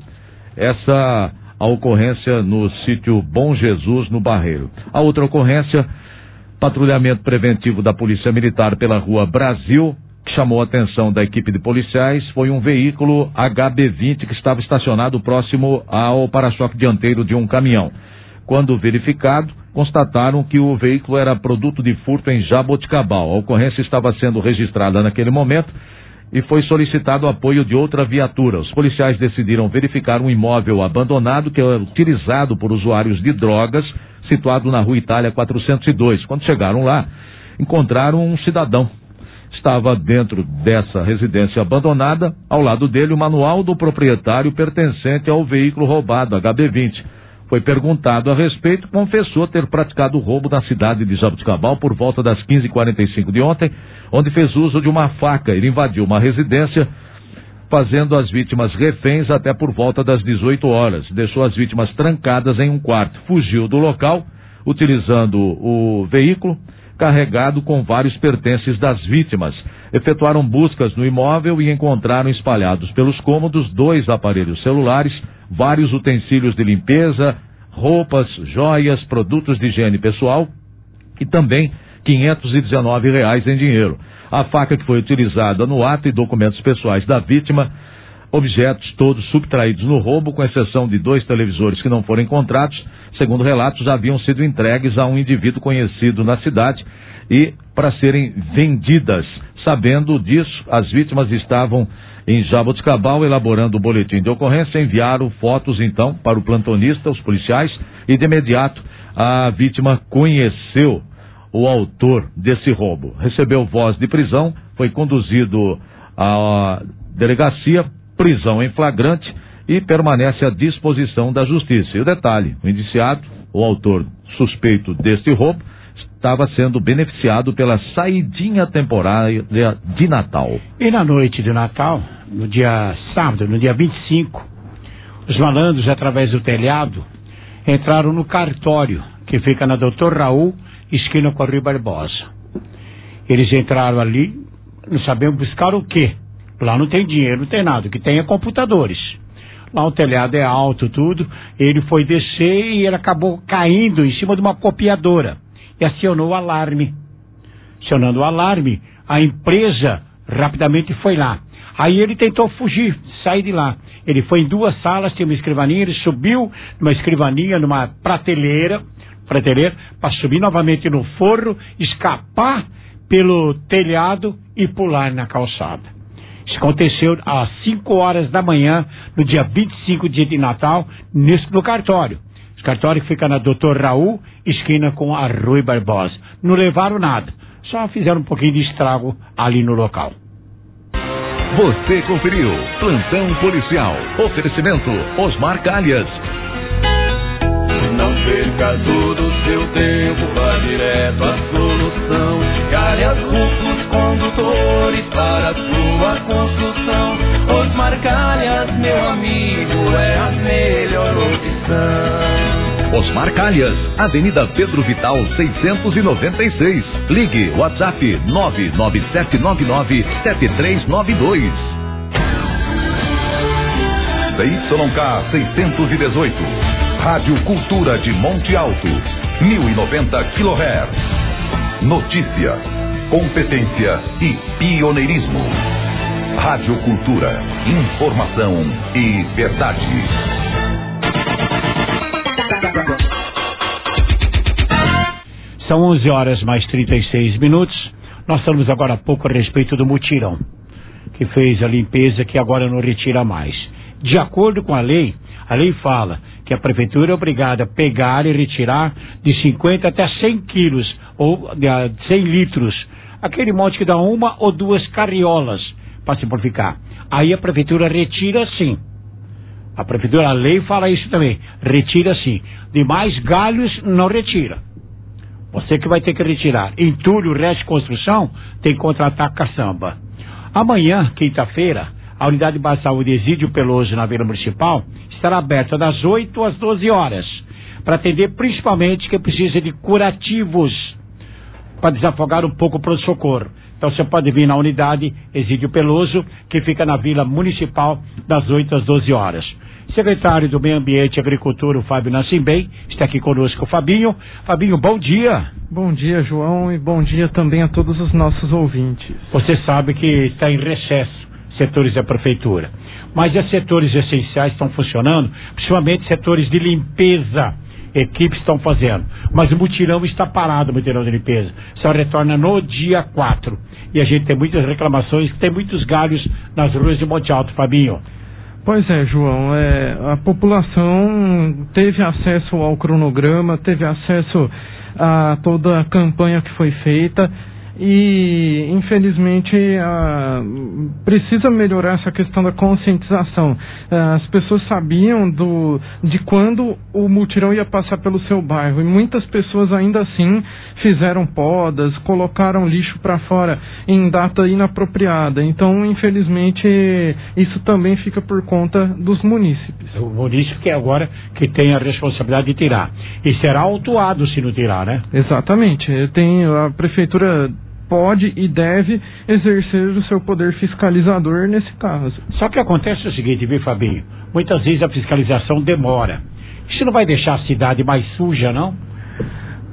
Essa a ocorrência no sítio Bom Jesus, no Barreiro. A outra ocorrência, patrulhamento preventivo da Polícia Militar pela Rua Brasil, que chamou a atenção da equipe de policiais, foi um veículo H B vinte que estava estacionado próximo ao para-choque dianteiro de um caminhão. Quando verificado, constataram que o veículo era produto de furto em Jaboticabal. A ocorrência estava sendo registrada naquele momento e foi solicitado o apoio de outra viatura. Os policiais decidiram verificar um imóvel abandonado que é utilizado por usuários de drogas, situado na Rua Itália quatrocentos e dois. Quando chegaram lá, encontraram um cidadão. Estava dentro dessa residência abandonada, ao lado dele o manual do proprietário pertencente ao veículo roubado, H B vinte. Foi perguntado a respeito, confessou ter praticado o roubo na cidade de Jaboticabal por volta das quinze e quarenta e cinco de ontem, onde fez uso de uma faca. Ele invadiu uma residência, fazendo as vítimas reféns até por volta das dezoito horas. Deixou as vítimas trancadas em um quarto. Fugiu do local, utilizando o veículo carregado com vários pertences das vítimas. Efetuaram buscas no imóvel e encontraram espalhados pelos cômodos dois aparelhos celulares, vários utensílios de limpeza, roupas, joias, produtos de higiene pessoal e também quinhentos e dezenove reais em dinheiro. A faca que foi utilizada no ato e documentos pessoais da vítima, objetos todos subtraídos no roubo, com exceção de dois televisores que não foram encontrados, segundo relatos, já haviam sido entregues a um indivíduo conhecido na cidade e para serem vendidas. Sabendo disso, as vítimas estavam em Jaboticabal elaborando o boletim de ocorrência, enviaram fotos então para o plantonista, os policiais, e de imediato a vítima conheceu o autor desse roubo. Recebeu voz de prisão, foi conduzido à delegacia, prisão em flagrante e permanece à disposição da justiça. E o detalhe, o indiciado, o autor suspeito deste roubo, estava sendo beneficiado pela saidinha temporária de Natal. E na noite de Natal, no dia sábado, no dia vinte e cinco, os malandros, através do telhado, entraram no cartório, que fica na doutor Raul, esquina com a Rui Barbosa. Eles entraram ali, não sabemos buscar o quê. Lá não tem dinheiro, não tem nada, o que tem é computadores. Lá o telhado é alto, tudo. Ele foi descer e ele acabou caindo em cima de uma copiadora. E acionou o alarme. Acionando o alarme, a empresa rapidamente foi lá. Aí ele tentou fugir, sair de lá. Ele foi em duas salas, tinha uma escrivaninha, ele subiu numa escrivaninha, numa prateleira, prateleira, para subir novamente no forro, escapar pelo telhado e pular na calçada. Isso aconteceu às cinco horas da manhã, no dia vinte e cinco, dia de Natal, nesse, no cartório. O cartório que fica na doutor Raul, esquina com a Rui Barbosa. Não levaram nada, só fizeram um pouquinho de estrago ali no local. Você conferiu Plantão Policial. Oferecimento Osmar Calhas. Não perca todo o seu tempo, vá direto à solução. Calhas Rufos Condutores para a sua construção. Osmar Calhas, meu amigo, é a melhor opção. Osmar Calhas, Avenida Pedro Vital seiscentos e noventa e seis. Ligue WhatsApp nove nove sete nove nove sete três nove dois. C Y K seiscentos e dezoito, Rádio Cultura de Monte Alto, mil e noventa quilohertz. Notícia, competência e pioneirismo. Rádio Cultura, informação e verdade. São onze horas mais trinta e seis minutos. Nós falamos agora há pouco a respeito do mutirão, que fez a limpeza, que agora não retira mais. De acordo com a lei, a lei fala que a prefeitura é obrigada a pegar e retirar de cinquenta até cem quilos, ou de cem litros, aquele monte que dá uma ou duas carriolas, para simplificar. Aí a prefeitura retira sim. A prefeitura, a lei fala isso também, retira sim. Demais galhos não retira. Você que vai ter que retirar. Entulho, resto de construção, tem que contratar caçamba. Amanhã, quinta-feira, a Unidade Básica de Saúde Exídio Peloso, na Vila Municipal, estará aberta das oito às doze horas, para atender principalmente quem precisa de curativos, para desafogar um pouco o pronto-socorro. Então você pode vir na Unidade Exídio Peloso, que fica na Vila Municipal, das oito às doze horas. Secretário do Meio Ambiente e Agricultura, o Fábio Nascimbem, está aqui conosco o Fabinho. Fabinho, bom dia. Bom dia, João, e bom dia também a todos os nossos ouvintes. Você sabe que está em recesso setores da prefeitura, mas os setores essenciais estão funcionando, principalmente setores de limpeza, equipes estão fazendo, mas o mutirão está parado, o mutirão de limpeza, só retorna no dia quatro, e a gente tem muitas reclamações, tem muitos galhos nas ruas de Monte Alto, Fabinho. Pois é, João, é, a população teve acesso ao cronograma, teve acesso a toda a campanha que foi feita e, infelizmente, a, precisa melhorar essa questão da conscientização. As pessoas sabiam do, de quando o mutirão ia passar pelo seu bairro e muitas pessoas ainda assim fizeram podas, colocaram lixo para fora em data inapropriada. Então, infelizmente, isso também fica por conta dos munícipes. O munícipe que é agora que tem a responsabilidade de tirar. E será autuado se não tirar, né? Exatamente. Tem, a prefeitura pode e deve exercer o seu poder fiscalizador nesse caso. Só que acontece o seguinte, viu, Fabinho? Muitas vezes a fiscalização demora. Isso não vai deixar a cidade mais suja, não?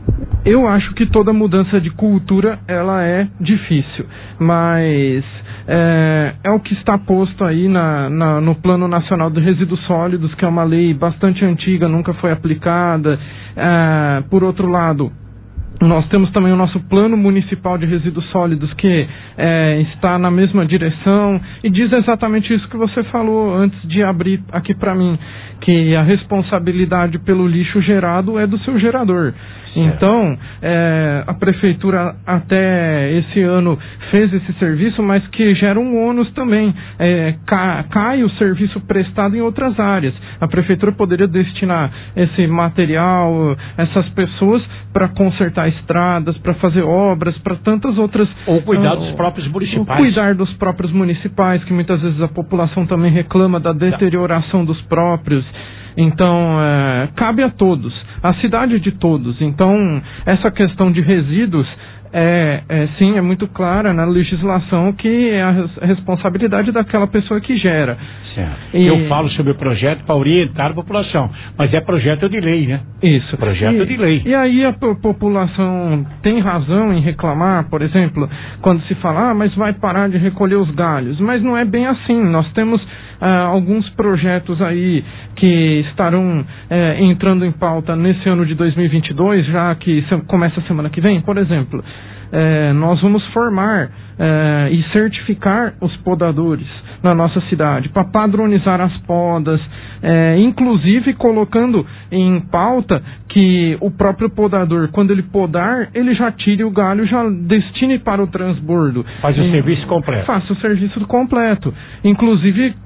Eu acho que toda mudança de cultura, ela é difícil, mas é, é o que está posto aí na, na, no Plano Nacional de Resíduos Sólidos, que é uma lei bastante antiga, nunca foi aplicada. É, por outro lado, nós temos também o nosso Plano Municipal de Resíduos Sólidos, que é, está na mesma direção e diz exatamente isso que você falou antes de abrir aqui para mim, que a responsabilidade pelo lixo gerado é do seu gerador. Então, é, a prefeitura até esse ano fez esse serviço, mas que gera um ônus também. É, ca, cai o serviço prestado em outras áreas. A prefeitura poderia destinar esse material, essas pessoas, para consertar estradas, para fazer obras, para tantas outras... Ou cuidar uh, dos próprios municipais. Cuidar dos próprios municipais, que muitas vezes a população também reclama da deterioração dos próprios. Então, é, cabe a todos, a cidade de todos. Então, essa questão de resíduos, é, é, sim, é muito clara na legislação que é a responsabilidade daquela pessoa que gera. Certo. E... Eu falo sobre o projeto para orientar a população, mas é projeto de lei, né? Isso. Projeto e, de lei. E aí a população tem razão em reclamar, por exemplo, quando se fala, ah, mas vai parar de recolher os galhos. Mas não é bem assim. Nós temos ah, alguns projetos aí que estarão eh, entrando em pauta nesse ano de dois mil e vinte e dois, já que se, começa a semana que vem. Por exemplo, eh, nós vamos formar eh, e certificar os podadores na nossa cidade, para padronizar as podas, é, inclusive colocando em pauta que o próprio podador, quando ele podar, ele já tire o galho, já destine para o transbordo. Faz o e, serviço completo. Faça o serviço completo. Inclusive,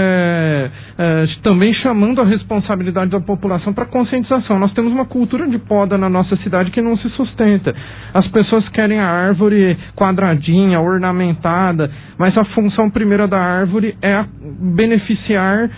é, é, também chamando a responsabilidade da população para conscientização. Nós temos uma cultura de poda na nossa cidade que não se sustenta. As pessoas querem a árvore quadradinha, ornamentada, mas a função primeira da árvore é a beneficiar,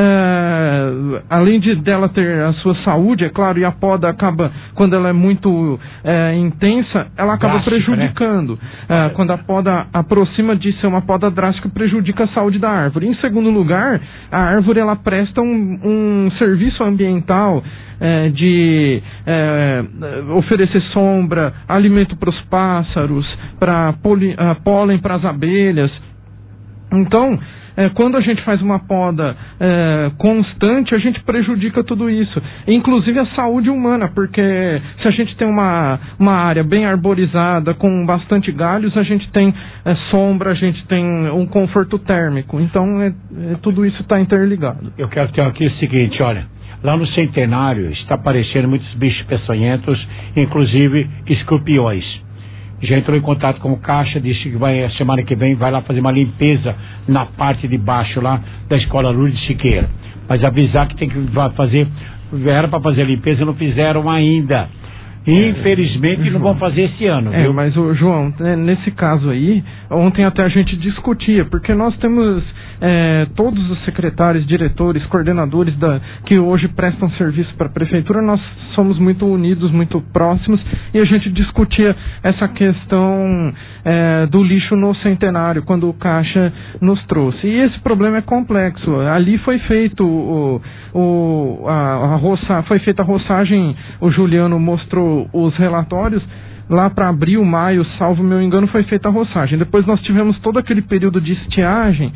é, além de dela ter a sua saúde, é claro, e a poda acaba, quando ela é muito é, intensa, ela acaba drástica, prejudicando. Né? É, quando a poda aproxima de ser uma poda drástica, prejudica a saúde da árvore. Em segundo lugar, a árvore ela presta um, um serviço ambiental é, de é, oferecer sombra, alimento para os pássaros, para pólen para as abelhas. Então, é, quando a gente faz uma poda é, constante, a gente prejudica tudo isso, inclusive a saúde humana, porque se a gente tem uma, uma área bem arborizada, com bastante galhos, a gente tem é, sombra, a gente tem um conforto térmico. Então, é, é, tudo isso está interligado. Eu quero ter aqui o seguinte, olha, lá no Centenário está aparecendo muitos bichos peçonhentos, inclusive escorpiões. Já entrou em contato com o Caixa, disse que vai, a semana que vem vai lá fazer uma limpeza na parte de baixo lá da Escola Lourdes Siqueira. Mas avisar que tem que fazer, era para fazer a limpeza e não fizeram ainda. Infelizmente é, não vão fazer esse ano. É, viu? Mas, o João, nesse caso aí, ontem até a gente discutia, porque nós temos é, todos os secretários, diretores, coordenadores da, que hoje prestam serviço para a prefeitura, nós somos muito unidos, muito próximos, e a gente discutia essa questão é, do lixo no Centenário, quando o Caixa nos trouxe. E esse problema é complexo. Ali foi feito o, o, a, a roça, foi feita a roçagem, o Juliano mostrou os relatórios, lá para abril, maio, salvo meu engano, foi feita a roçagem. Depois nós tivemos todo aquele período de estiagem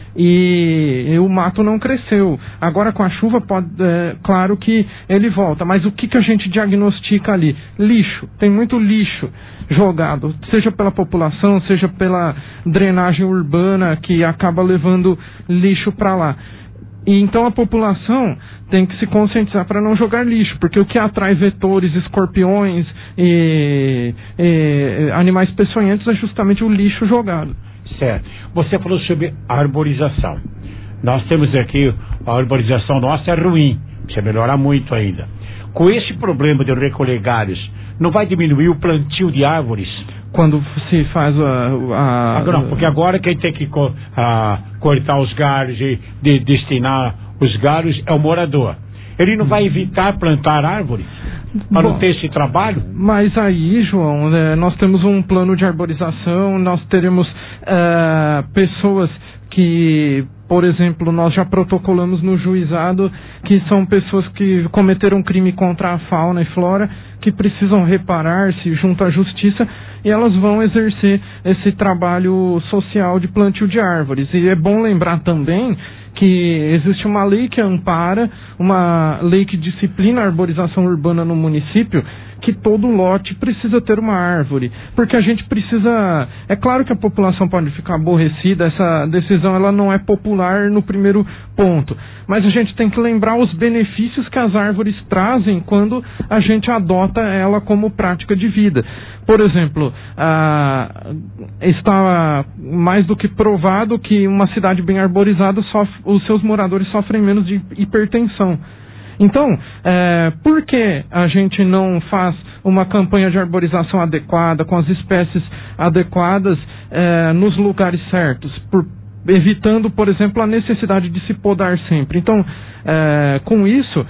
e, e o mato não cresceu. Agora com a chuva, pode, é, claro que ele volta, mas o que, que a gente diagnostica ali? Lixo, tem muito lixo jogado, seja pela população, seja pela drenagem urbana que acaba levando lixo para lá. E então a população tem que se conscientizar para não jogar lixo, porque o que atrai vetores, escorpiões e, e animais peçonhentos é justamente o lixo jogado. Certo. Você falou sobre arborização. Nós temos aqui, a arborização nossa é ruim, precisa melhorar muito ainda. Com esse problema de recolher galhos, não vai diminuir o plantio de árvores? Quando se faz a... a agora, não, porque agora quem tem que a, cortar os galhos e de, destinar os galhos é o morador. Ele não vai evitar plantar árvore para não ter esse trabalho? Mas aí, João, né, nós temos um plano de arborização, nós teremos uh, pessoas que por exemplo, nós já protocolamos no juizado que são pessoas que cometeram crime contra a fauna e flora, que precisam reparar-se junto à justiça, e elas vão exercer esse trabalho social de plantio de árvores. E é bom lembrar também que existe uma lei que ampara, uma lei que disciplina a arborização urbana no município, que todo lote precisa ter uma árvore, porque a gente precisa, é claro que a população pode ficar aborrecida, essa decisão ela não é popular no primeiro ponto, mas a gente tem que lembrar os benefícios que as árvores trazem quando a gente adota ela como prática de vida. Por exemplo, ah, está mais do que provado que uma cidade bem arborizada, sofre, os seus moradores sofrem menos de hipertensão. Então, é, por que a gente não faz uma campanha de arborização adequada, com as espécies adequadas é, nos lugares certos, por, evitando, por exemplo, a necessidade de se podar sempre? Então, é, com isso,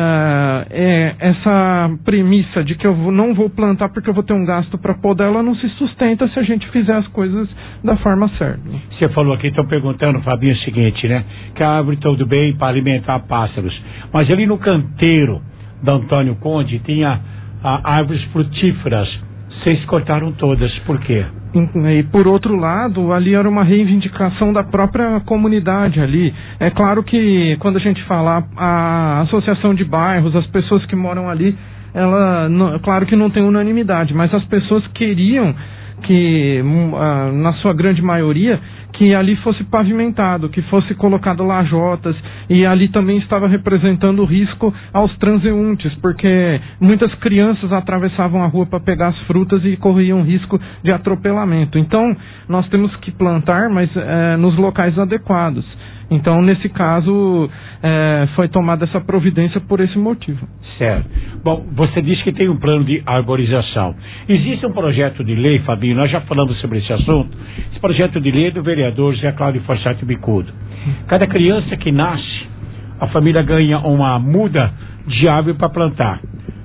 é, é, essa premissa de que eu não vou plantar porque eu vou ter um gasto para podar, ela não se sustenta se a gente fizer as coisas da forma certa. Você falou aqui, estão perguntando, Fabinho, o seguinte, né? Que a árvore tudo bem para alimentar pássaros, mas ali no canteiro da Antônio Conde tinha a, árvores frutíferas. Vocês cortaram todas, por quê? E por outro lado, ali era uma reivindicação da própria comunidade ali. É claro que quando a gente fala a associação de bairros, as pessoas que moram ali, ela, não, claro que não tem unanimidade, mas as pessoas queriam que, na sua grande maioria, que ali fosse pavimentado, que fosse colocado lajotas, e ali também estava representando risco aos transeuntes, porque muitas crianças atravessavam a rua para pegar as frutas e corriam risco de atropelamento. Então, nós temos que plantar, mas é, nos locais adequados. Então, nesse caso, é, foi tomada essa providência por esse motivo. Certo. Bom, você disse que tem um plano de arborização. Existe um projeto de lei, Fabinho, nós já falamos sobre esse assunto. Esse projeto de lei é do vereador Zé Cláudio Forçato Bicudo. Cada criança que nasce, a família ganha uma muda de árvore para plantar.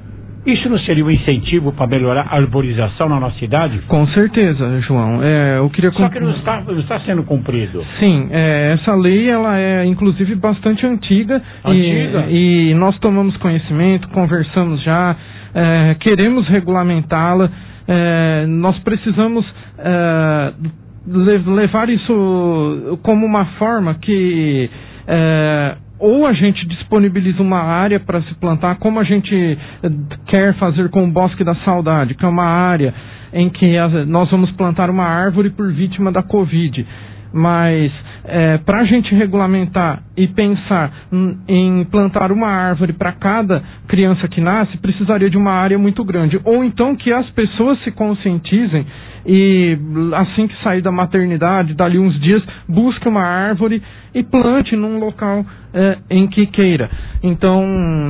Isso não seria um incentivo para melhorar a arborização na nossa cidade? Com certeza, João. É, eu queria Só que não está, não está sendo cumprido. Sim, é, essa lei ela é inclusive bastante antiga, antiga. E, e nós tomamos conhecimento, conversamos já, é, queremos regulamentá-la, é, nós precisamos é, levar isso como uma forma que... É, ou a gente disponibiliza uma área para se plantar, como a gente quer fazer com o Bosque da Saudade, que é uma área em que nós vamos plantar uma árvore por vítima da Covid. Mas é, para a gente regulamentar e pensar em plantar uma árvore para cada criança que nasce, precisaria de uma área muito grande. Ou então que as pessoas se conscientizem e assim que sair da maternidade, dali uns dias, busque uma árvore e plante num local é, em que queira. Então,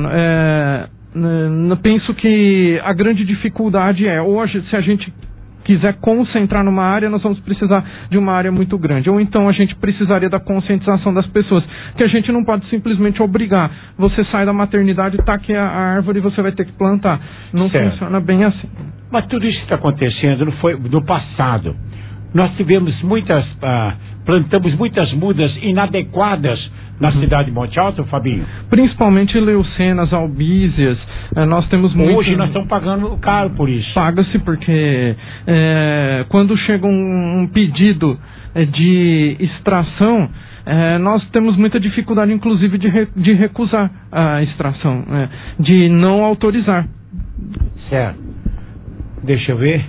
é, eu penso que a grande dificuldade é, hoje, se a gente quiser concentrar numa área, nós vamos precisar de uma área muito grande. Ou então a gente precisaria da conscientização das pessoas, que a gente não pode simplesmente obrigar. Você sai da maternidade, tá aqui a árvore e você vai ter que plantar. Não certo. Funciona bem assim. Mas tudo isso que está acontecendo não foi no passado. Nós tivemos muitas, ah, plantamos muitas mudas inadequadas na uhum. cidade de Monte Alto, Fabinho? Principalmente leucenas, albíceas, eh, nós temos muito... Hoje nós estamos pagando caro por isso. Paga-se porque eh, quando chega um, um pedido eh, de extração, eh, nós temos muita dificuldade, inclusive, de, re, de recusar a extração, eh, de não autorizar. Certo. Deixa eu ver.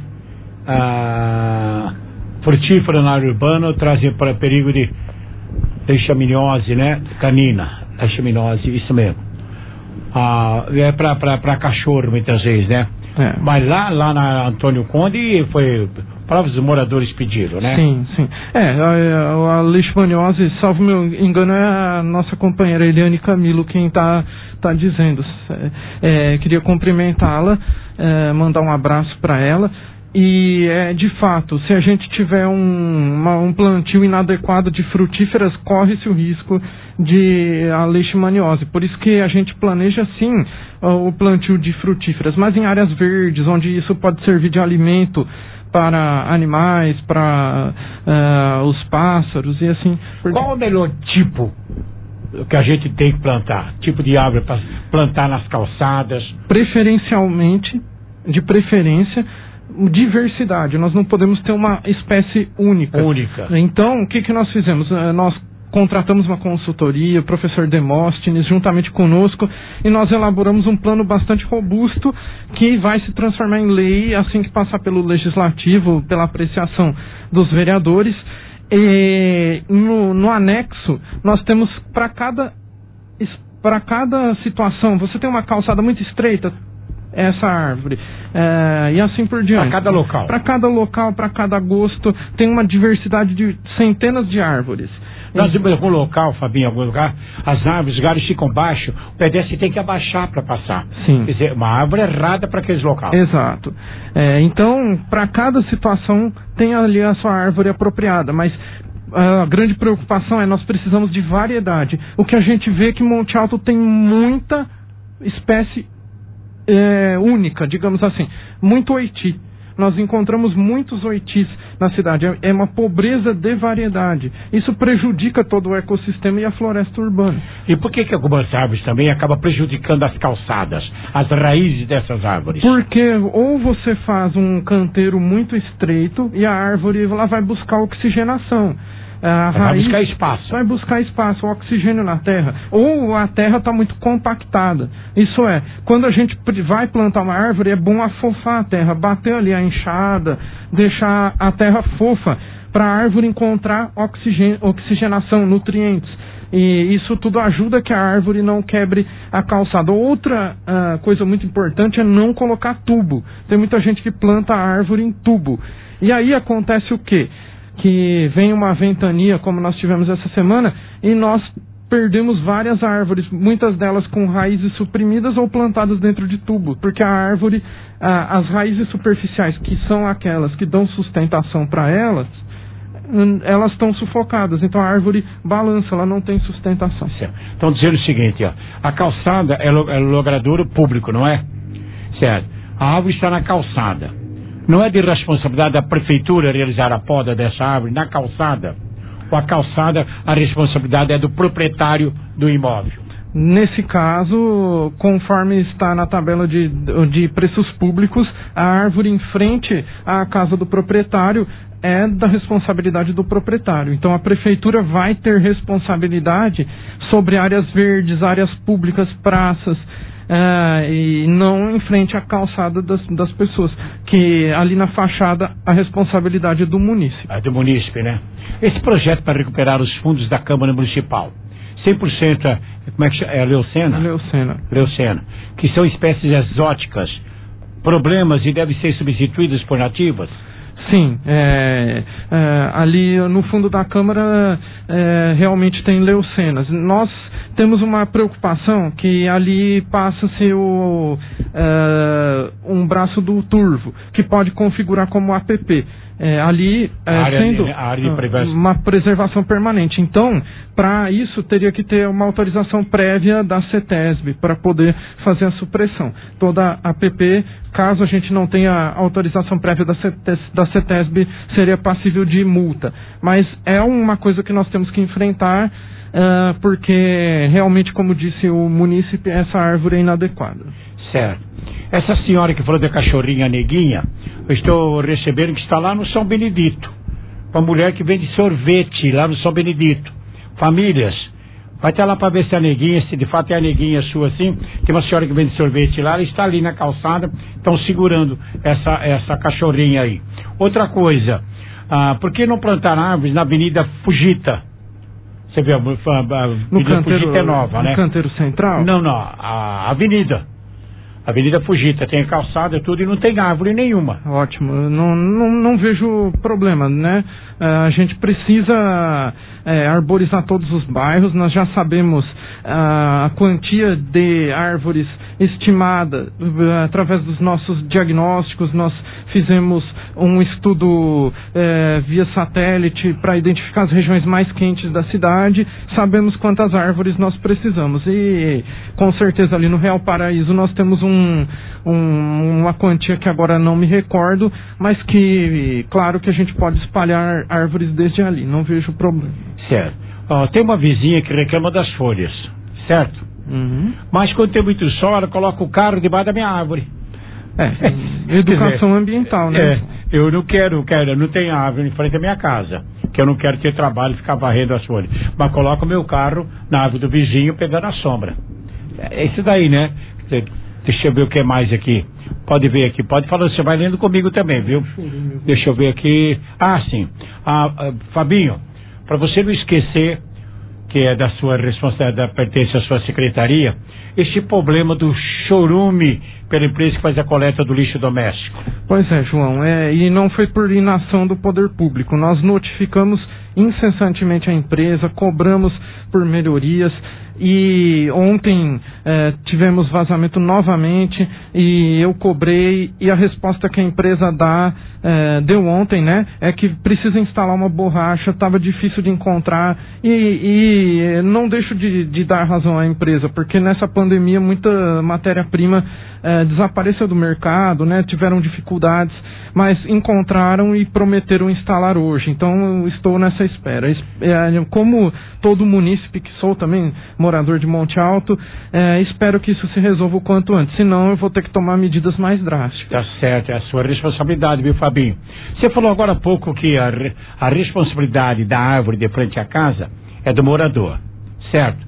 Ah, frutífera na área urbana trazia para perigo de leishmaniose, né? Canina, leishmaniose, isso mesmo. Ah, é para cachorro muitas vezes, né? É. Mas lá, lá na Antônio Conde foi provas dos moradores pediram, né? Sim, sim. É, a, a leishmaniose, salvo meu engano, é a nossa companheira Eliane Camilo quem está tá dizendo. É, queria cumprimentá-la, é, mandar um abraço para ela. E, é, de fato, se a gente tiver um, uma, um plantio inadequado de frutíferas, corre-se o risco de a leishmaniose. Por isso que a gente planeja, sim, o plantio de frutíferas, mas em áreas verdes, onde isso pode servir de alimento para animais, para uh, os pássaros e assim. Qual o melhor tipo que a gente tem que plantar? Tipo de árvore para plantar nas calçadas? Preferencialmente, de preferência, diversidade. Nós não podemos ter uma espécie única. Única. Então, o que, que nós fizemos? Nós contratamos uma consultoria, o professor Demóstenes, juntamente conosco, e nós elaboramos um plano bastante robusto que vai se transformar em lei assim que passar pelo legislativo, pela apreciação dos vereadores. E no, no anexo, nós temos para cada, para cada situação, você tem uma calçada muito estreita, essa árvore, é, e assim por diante. Para cada local. Para cada local, para cada gosto, tem uma diversidade de centenas de árvores. Nós temos algum local, Fabinho, algum lugar, as árvores, os galhos ficam baixos, o pedestre tem que abaixar para passar. Sim. Quer dizer, uma árvore errada para aqueles locais. Exato. É, então, para cada situação, tem ali a sua árvore apropriada, mas a grande preocupação é nós precisamos de variedade. O que a gente vê é que Monte Alto tem muita espécie é, única, digamos assim, muito oiti. Nós encontramos muitos oitis na cidade. É uma pobreza de variedade. Isso prejudica todo o ecossistema e a floresta urbana. E por que que algumas árvores também acabam prejudicando as calçadas, as raízes dessas árvores? Porque ou você faz um canteiro muito estreito e a árvore ela vai buscar oxigenação. A vai raiz buscar espaço. Vai buscar espaço, oxigênio na terra. Ou a terra está muito compactada. Isso é, quando a gente vai plantar uma árvore, é bom afofar a terra, bater ali a enxada, deixar a terra fofa, para a árvore encontrar oxigen, oxigenação, nutrientes. E isso tudo ajuda que a árvore não quebre a calçada. Outra uh, coisa muito importante é não colocar tubo. Tem muita gente que planta a árvore em tubo. E aí acontece o quê? Que vem uma ventania, como nós tivemos essa semana, e nós perdemos várias árvores, muitas delas com raízes suprimidas ou plantadas dentro de tubo, porque a árvore, a, as raízes superficiais, que são aquelas que dão sustentação para elas, elas estão sufocadas, então a árvore balança, ela não tem sustentação. Estão dizendo o seguinte, ó, a calçada é, lo, é logradouro público, não é? Certo. A árvore está na calçada. Não é de responsabilidade da prefeitura realizar a poda dessa árvore na calçada? Ou a calçada, a responsabilidade é do proprietário do imóvel? Nesse caso, conforme está na tabela de, de preços públicos, a árvore em frente à casa do proprietário é da responsabilidade do proprietário. Então a prefeitura vai ter responsabilidade sobre áreas verdes, áreas públicas, praças, Uh, e não em frente à calçada das, das pessoas, que ali na fachada a responsabilidade é do munícipe. É do munícipe, né? Esse projeto para recuperar os fundos da Câmara Municipal, cem por cento é, como é que chama? É Leucena? Leucena. Leucena, que são espécies exóticas, problemas e devem ser substituídas por nativas? Sim, é, é, ali no fundo da Câmara é, realmente tem leucenas. Nós temos uma preocupação que ali passa-se o, é, um braço do turvo, que pode configurar como A P P. É, ali é, área, sendo área de uma preservação permanente. Então, para isso, teria que ter uma autorização prévia da CETESB para poder fazer a supressão. Toda a P P, caso a gente não tenha autorização prévia da, CETES, da CETESB, seria passível de multa. Mas é uma coisa que nós temos que enfrentar, uh, porque realmente, como disse o munícipe, essa árvore é inadequada. Certo. Essa senhora que falou da cachorrinha neguinha, eu estou recebendo que está lá no São Benedito. Uma mulher que vende sorvete lá no São Benedito. Famílias, vai estar lá para ver se a neguinha, se de fato é a neguinha sua assim. Tem uma senhora que vende sorvete lá, ela está ali na calçada, estão segurando essa, essa cachorrinha aí. Outra coisa, ah, por que não plantar árvores na Avenida Fujita? Você vê, a, a, a no Avenida canteiro, Fujita é nova, no né? No canteiro central? Não, não, a avenida. Avenida Fujita, tem calçada, tudo, e não tem árvore nenhuma. Ótimo, não, não, não vejo problema, né? Uh, a gente precisa é, arborizar todos os bairros, nós já sabemos uh, a quantia de árvores estimada uh, através dos nossos diagnósticos. Nós fizemos um estudo uh, via satélite para identificar as regiões mais quentes da cidade, sabemos quantas árvores nós precisamos, e com certeza ali no Real Paraíso nós temos um um, um, uma quantia que agora não me recordo, mas que, claro que a gente pode espalhar árvores desde ali, não vejo problema. Certo. Ó, tem uma vizinha que reclama das folhas, certo? Uhum. Mas quando tem muito sol, ela coloca o carro debaixo da minha árvore. É, educação ambiental, né? É, eu não quero, quero, não tenho árvore em frente à minha casa, que eu não quero ter trabalho de ficar varrendo as folhas. Mas coloco o meu carro na árvore do vizinho pegando a sombra. É isso daí, né? Deixa eu ver o que mais aqui. Pode ver aqui, pode falar, você vai lendo comigo também, viu? Deixa eu ver aqui. Ah, sim. Ah, ah, Fabinho, para você não esquecer que é da sua responsabilidade, pertence à sua secretaria, este problema do chorume pela empresa que faz a coleta do lixo doméstico. Pois é, João, é, e não foi por inação do poder público. Nós notificamos incessantemente a empresa, cobramos por melhorias, e ontem eh, tivemos vazamento novamente e eu cobrei, e a resposta que a empresa dá eh, deu ontem, né, é que precisa instalar uma borracha, estava difícil de encontrar, e, e não deixo de, de dar razão à empresa, porque nessa pandemia muita matéria-prima eh, desapareceu do mercado, né, tiveram dificuldades, mas encontraram e prometeram instalar hoje. Então estou nessa espera. Como todo munícipe que sou também, morador de Monte Alto, é, espero que isso se resolva o quanto antes, senão eu vou ter que tomar medidas mais drásticas. Tá certo, é a sua responsabilidade, viu, Fabinho? Você falou agora há pouco que a, a responsabilidade da árvore de frente à casa é do morador, certo?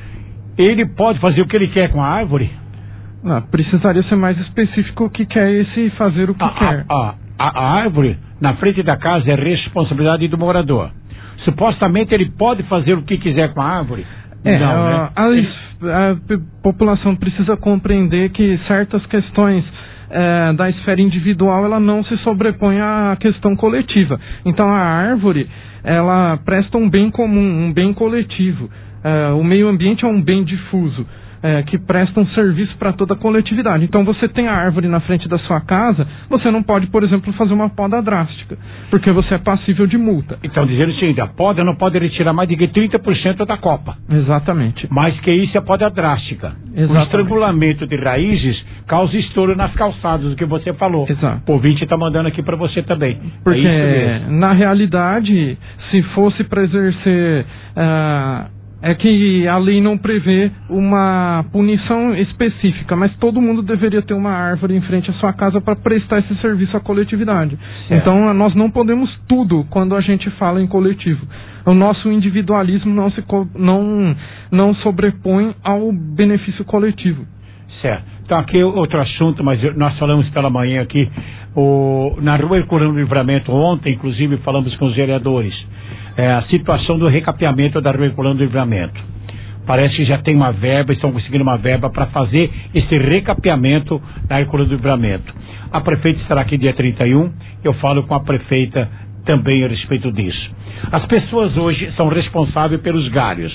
Ele pode fazer o que ele quer com a árvore? Não, precisaria ser mais específico o que quer esse fazer o que a, quer. A, a, a árvore na frente da casa é responsabilidade do morador. Supostamente ele pode fazer o que quiser com a árvore? É, Não, a, né? a, ele... a população precisa compreender que certas questões é, da esfera individual ela não se sobrepõe à questão coletiva. Então a árvore ela presta um bem comum, um bem coletivo. É, o meio ambiente é um bem difuso. É, que presta um serviço para toda a coletividade. Então você tem a árvore na frente da sua casa, você não pode, por exemplo, fazer uma poda drástica, porque você é passível de multa. Então, dizendo o seguinte, a poda não pode retirar mais de trinta por cento da copa. Exatamente. Mais que isso é poda drástica. Exatamente. O estrangulamento de raízes causa estouro nas calçadas, o que você falou. Exato. O ouvinte está mandando aqui para você também. Porque, é na realidade, se fosse para exercer... Uh, É que a lei não prevê uma punição específica, mas todo mundo deveria ter uma árvore em frente à sua casa para prestar esse serviço à coletividade. Certo. Então, nós não podemos tudo quando a gente fala em coletivo. O nosso individualismo não, se, não, não sobrepõe ao benefício coletivo. Certo. Então, aqui outro assunto, mas nós falamos pela manhã aqui, o, na Rua Herculano do Livramento, ontem, inclusive, falamos com os vereadores. É, a situação do recapeamento da Rua Herculano do Livramento. Parece que já tem uma verba, estão conseguindo uma verba para fazer esse recapeamento da Herculano do Livramento. A prefeita estará aqui dia trinta e um, eu falo com a prefeita também a respeito disso. As pessoas hoje são responsáveis pelos galhos.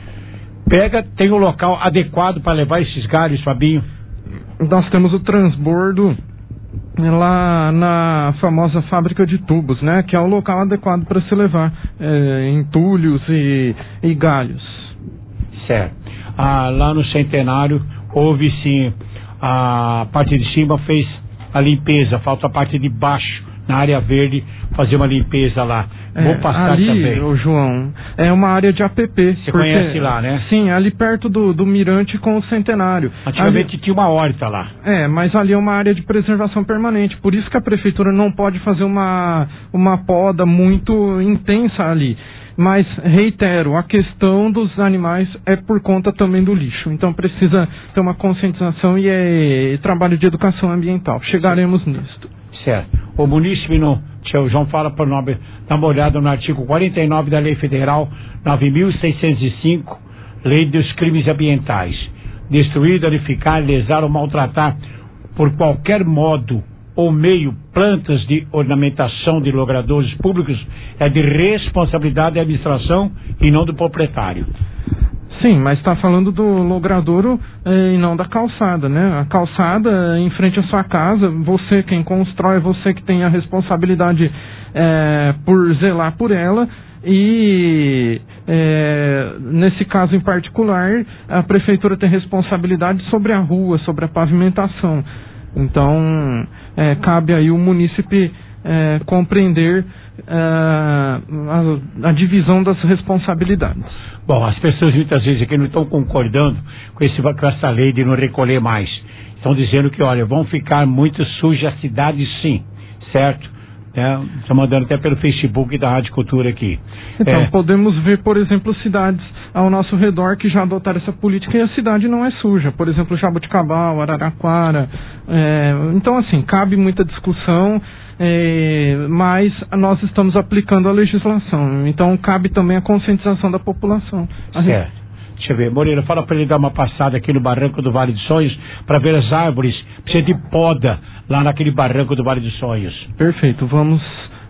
Pega, tem um local adequado para levar esses galhos, Fabinho? Nós temos o transbordo lá na famosa fábrica de tubos, né? Que é o local adequado para se levar é, entulhos e, e galhos. Certo. Ah, lá no Centenário houve sim, a parte de cima fez a limpeza, falta a parte de baixo, na área verde, fazer uma limpeza lá. É, Vou passar ali, também. Ô João, é uma área de A P P. Você porque, conhece lá, né? Sim, ali perto do, do Mirante com o Centenário. Antigamente ali, tinha uma horta lá. É, mas ali é uma área de preservação permanente. Por isso que a prefeitura não pode fazer uma, uma poda muito intensa ali. Mas, reitero, a questão dos animais é por conta também do lixo. Então precisa ter uma conscientização e é, é trabalho de educação ambiental. Chegaremos nisso. Certo. O munícipe, no, o João fala para nós, dá uma olhada no artigo quarenta e nove da Lei Federal nove mil seiscentos e cinco, Lei dos Crimes Ambientais. Destruir, danificar, lesar ou maltratar por qualquer modo ou meio plantas de ornamentação de logradouros públicos é de responsabilidade da administração e não do proprietário. Sim, mas está falando do logradouro eh, e não da calçada, né? A calçada em frente à sua casa, você quem constrói, você que tem a responsabilidade eh, por zelar por ela, e é, nesse caso em particular a prefeitura tem responsabilidade sobre a rua, sobre a pavimentação. Então é, cabe aí o munícipe é, compreender é, a, a divisão das responsabilidades. Bom, as pessoas muitas vezes aqui não estão concordando com, esse, com essa lei de não recolher mais. Estão dizendo que, olha, vão ficar muito sujas as cidades, sim, certo? É, estão mandando até pelo Facebook da Rádio Cultura aqui. Então, é, podemos ver, por exemplo, cidades ao nosso redor que já adotaram essa política e a cidade não é suja. Por exemplo, Jaboticabal, Araraquara. É, então, assim, cabe muita discussão, é, mas nós estamos aplicando a legislação. Então, cabe também a conscientização da população. Certo. Deixa eu ver, Moreira, fala para ele dar uma passada aqui no Barranco do Vale dos Sonhos para ver as árvores, precisa de poda lá naquele Barranco do Vale dos Sonhos. Perfeito, vamos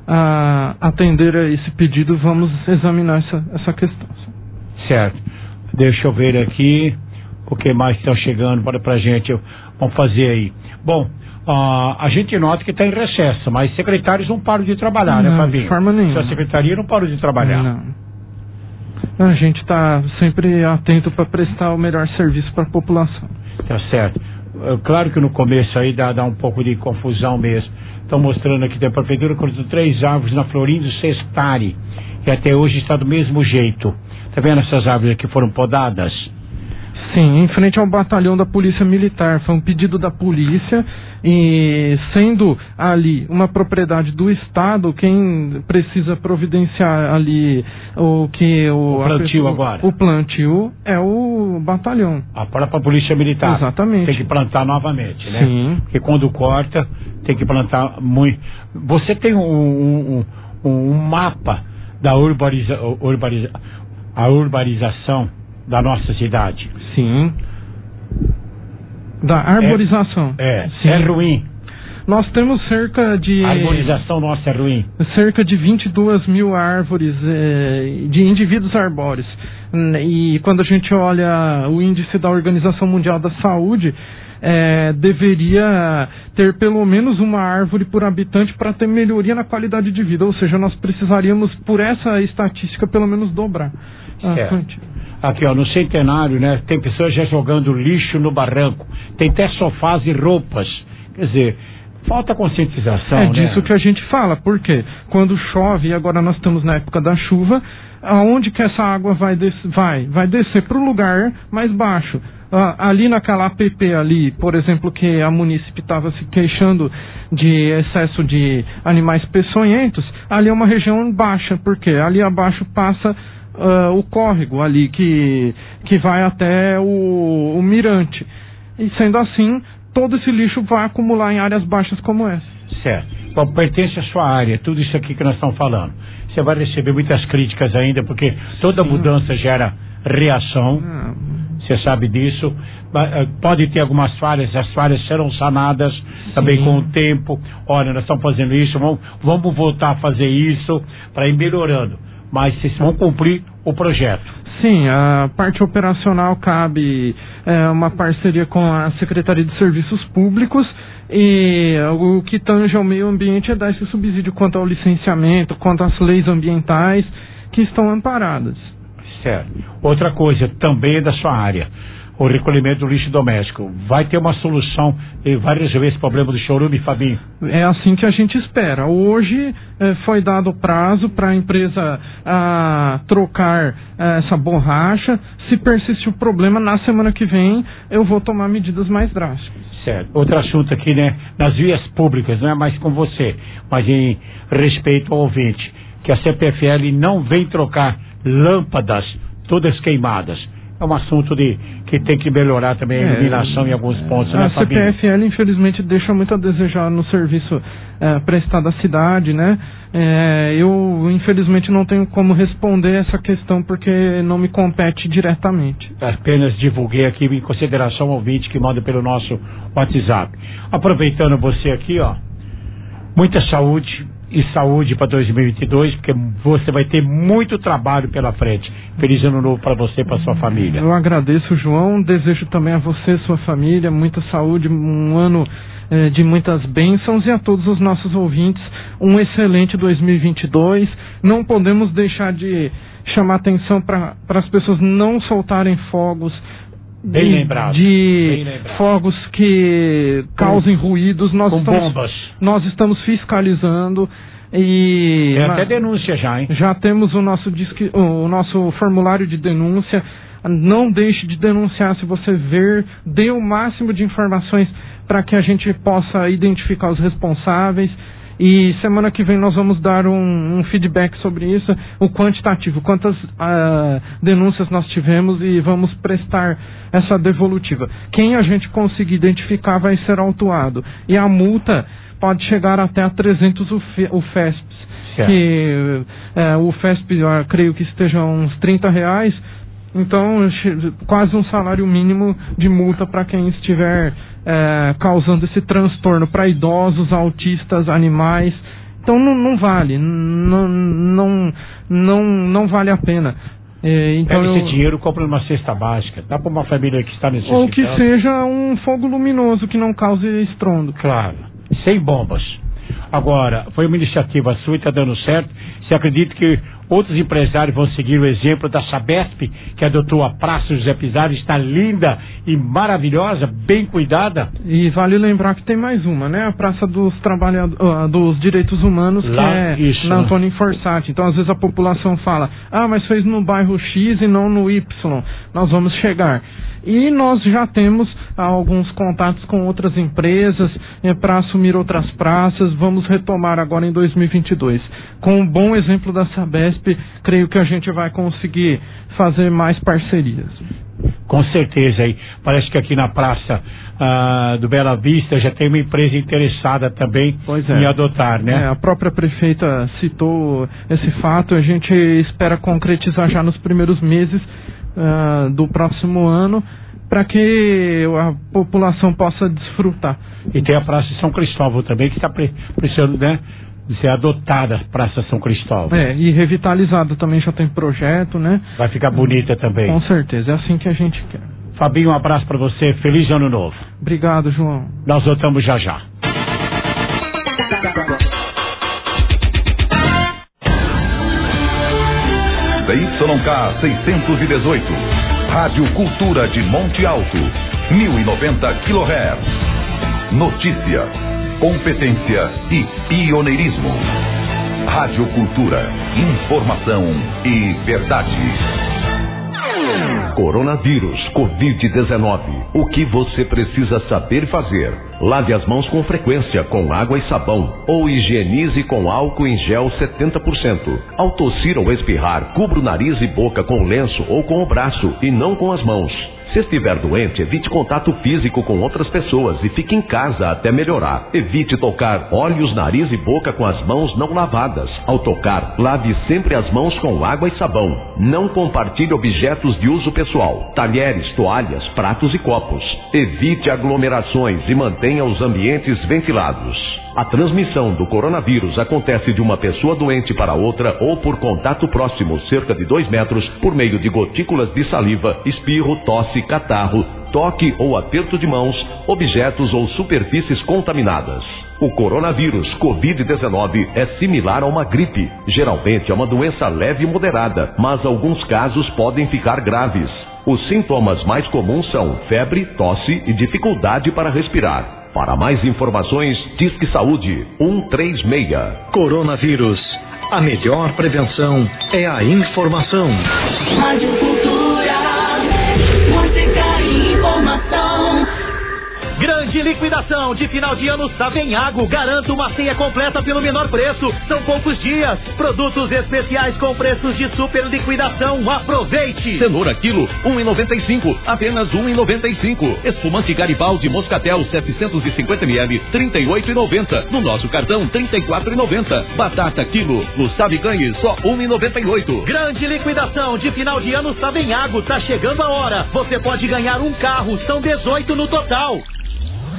a, atender a esse pedido, vamos examinar essa, essa questão. Certo, deixa eu ver aqui o que mais estão chegando para, para a gente, vamos fazer aí. Bom, uh, a gente nota que está em recesso, mas secretários não param de trabalhar, não, né, Fabinho? De forma nenhuma. Sua secretaria não parou de trabalhar. Não. A gente está sempre atento para prestar o melhor serviço para a população. Tá certo. Claro que no começo aí dá, dá um pouco de confusão mesmo. Estão mostrando aqui que a prefeitura cortou três árvores na Florindo Sestari e até hoje está do mesmo jeito. Tá vendo essas árvores que foram podadas? Sim, em frente ao batalhão da Polícia Militar. Foi um pedido da polícia e, sendo ali uma propriedade do Estado, quem precisa providenciar ali o que o, o plantio a, agora. O plantio é o batalhão. A própria Polícia Militar. Exatamente. Tem que plantar novamente, né? Sim. Porque quando corta, tem que plantar muito. Você tem um, um, um, um mapa da urbaniza, urbaniza, a urbanização da nossa cidade? Sim. Da arborização. É, Sim. é ruim. Nós temos cerca de... A arborização nossa é ruim. Cerca de vinte e duas mil árvores eh, de indivíduos arbóreos. E quando a gente olha o índice da Organização Mundial da Saúde, eh, deveria ter pelo menos uma árvore por habitante para ter melhoria na qualidade de vida. Ou seja, nós precisaríamos, por essa estatística, pelo menos dobrar. Certo. Aqui, ó, no Centenário, né, tem pessoas já jogando lixo no barranco. Tem até sofás e roupas. Quer dizer, falta conscientização, É né? disso que a gente fala, porque quando chove, e agora nós estamos na época da chuva, aonde que essa água vai, des vai? Vai descer para o lugar mais baixo. Ah, ali naquela A P P ali, por exemplo, que a munícipe estava se queixando de excesso de animais peçonhentos, ali é uma região baixa, porque ali abaixo passa uh, o córrego ali, que, que vai até o, o mirante. E sendo assim, todo esse lixo vai acumular em áreas baixas como essa. Certo. Bom, pertence à sua área, tudo isso aqui que nós estamos falando. Você vai receber muitas críticas ainda, porque toda Sim. mudança gera reação. Ah. Você sabe disso. Pode ter algumas falhas, as falhas serão sanadas Sim. também com o tempo. Olha, nós estamos fazendo isso, vamos, vamos voltar a fazer isso para ir melhorando. Mas vocês vão cumprir o projeto. Sim, a parte operacional cabe é, uma parceria com a Secretaria de Serviços Públicos, e o que tange ao meio ambiente é dar esse subsídio quanto ao licenciamento, quanto às leis ambientais que estão amparadas. Certo. Outra coisa, também é da sua área, o recolhimento do lixo doméstico. Vai ter uma solução e vai resolver esse problema do chorume, Fabinho? É assim que a gente espera. Hoje eh, foi dado prazo para a empresa a trocar eh, essa borracha. Se persistir o problema, na semana que vem eu vou tomar medidas mais drásticas. Certo. Outro assunto aqui, né? Nas vias públicas, não é mais com você, mas em respeito ao ouvinte, que a C P F L não vem trocar lâmpadas todas queimadas. É um assunto de, que tem que melhorar também a iluminação é, em alguns pontos, a né, C P F L, infelizmente, deixa muito a desejar no serviço é, prestado à cidade, né? É, eu, infelizmente, não tenho como responder essa questão porque não me compete diretamente. Apenas divulguei aqui em consideração ao ouvinte que manda pelo nosso WhatsApp. Aproveitando você aqui, ó, muita saúde, e saúde para dois mil e vinte e dois, porque você vai ter muito trabalho pela frente. Feliz ano novo para você e para sua família. Eu agradeço, João. Desejo também a você e sua família muita saúde, um ano eh, de muitas bênçãos, e a todos os nossos ouvintes um excelente dois mil e vinte e dois. Não podemos deixar de chamar atenção para as pessoas não soltarem fogos. Bem de, lembrado. De Bem lembrado. fogos que causem com, ruídos. Nós com estamos, bombas. Nós estamos fiscalizando e... Tem até denúncia já, hein? Já temos o nosso, disque, o nosso formulário de denúncia. Não deixe de denunciar se você ver. Dê o máximo de informações para que a gente possa identificar os responsáveis. E semana que vem nós vamos dar um, um feedback sobre isso, o quantitativo, quantas uh, denúncias nós tivemos, e vamos prestar essa devolutiva. Quem a gente conseguir identificar vai ser autuado. E a multa pode chegar até a trezentos U F E S Ps. Certo. Que uh, o F E S P, eu creio que esteja uns trinta reais. Então, quase um salário mínimo de multa para quem estiver é, causando esse transtorno para idosos, autistas, animais. Então, não, não vale, não, não, não, não vale a pena. É, então Pega eu... esse dinheiro, compra uma cesta básica, dá para uma família que está necessitando. Ou que seja um fogo luminoso que não cause estrondo. Claro, sem bombas. Agora, foi uma iniciativa sua e está dando certo. Você acredita que outros empresários vão seguir o exemplo da Sabesp, que adotou a Praça José Pizarro, está linda e maravilhosa, bem cuidada? E vale lembrar que tem mais uma, né? A Praça dos Trabalhadores, uh, dos Direitos Humanos, que Lá, é isso, na Antônio Forzati. Então, às vezes a população fala, ah, mas fez no bairro X e não no Y. Nós vamos chegar. E nós já temos ah, alguns contatos com outras empresas eh, para assumir outras praças. Vamos retomar agora em dois mil e vinte e dois. Com um bom exemplo da Sabesp, creio que a gente vai conseguir fazer mais parcerias. Com certeza, aí. Parece que aqui na Praça ah, do Bela Vista já tem uma empresa interessada também pois é. em adotar, né? É, a própria prefeita citou esse fato. A gente espera concretizar já nos primeiros meses Uh, do próximo ano, para que a população possa desfrutar. E tem a Praça São Cristóvão também, que está precisando, né, de ser adotada, a Praça São Cristóvão. É, e revitalizada também, já tem projeto, né? Vai ficar bonita também. Com certeza, é assim que a gente quer. Fabinho, um abraço para você, feliz ano novo. Obrigado, João. Nós voltamos já já. D Y K seiscentos e dezoito, Rádio Cultura de Monte Alto, mil e noventa quilohertz. Notícia, competência e pioneirismo. Rádio Cultura, informação e verdade. Coronavírus, covid dezenove. O que você precisa saber fazer? Lave as mãos com frequência com água e sabão, ou higienize com álcool em gel setenta por cento. Ao tossir ou espirrar, cubra o nariz e boca com lenço ou com o braço e não com as mãos. Se estiver doente, evite contato físico com outras pessoas e fique em casa até melhorar. Evite tocar olhos, nariz e boca com as mãos não lavadas. Ao tocar, lave sempre as mãos com água e sabão. Não compartilhe objetos de uso pessoal, talheres, toalhas, pratos e copos. Evite aglomerações e mantenha os ambientes ventilados. A transmissão do coronavírus acontece de uma pessoa doente para outra ou por contato próximo, cerca de dois metros, por meio de gotículas de saliva, espirro, tosse, catarro, toque ou aperto de mãos, objetos ou superfícies contaminadas. O coronavírus covid dezenove é similar a uma gripe. Geralmente é uma doença leve e moderada, mas alguns casos podem ficar graves. Os sintomas mais comuns são febre, tosse e dificuldade para respirar. Para mais informações, Disque Saúde um três seis. Coronavírus. A melhor prevenção é a informação. Rádio Cultura, música e informação. Grande liquidação de final de ano Savenhago. Garanta uma ceia completa pelo menor preço. São poucos dias. Produtos especiais com preços de super liquidação. Aproveite. Cenoura quilo um real e noventa e cinco centavos. Apenas um real e noventa e cinco centavos. Espumante Garibaldi Moscatel setecentos e cinquenta mililitros. trinta e oito reais e noventa centavos. No nosso cartão trinta e quatro reais e noventa centavos. Batata quilo no Sabe Ganhe só um real e noventa e oito centavos. Grande liquidação de final de ano Savenhago. Tá chegando a hora. Você pode ganhar um carro. São dezoito no total.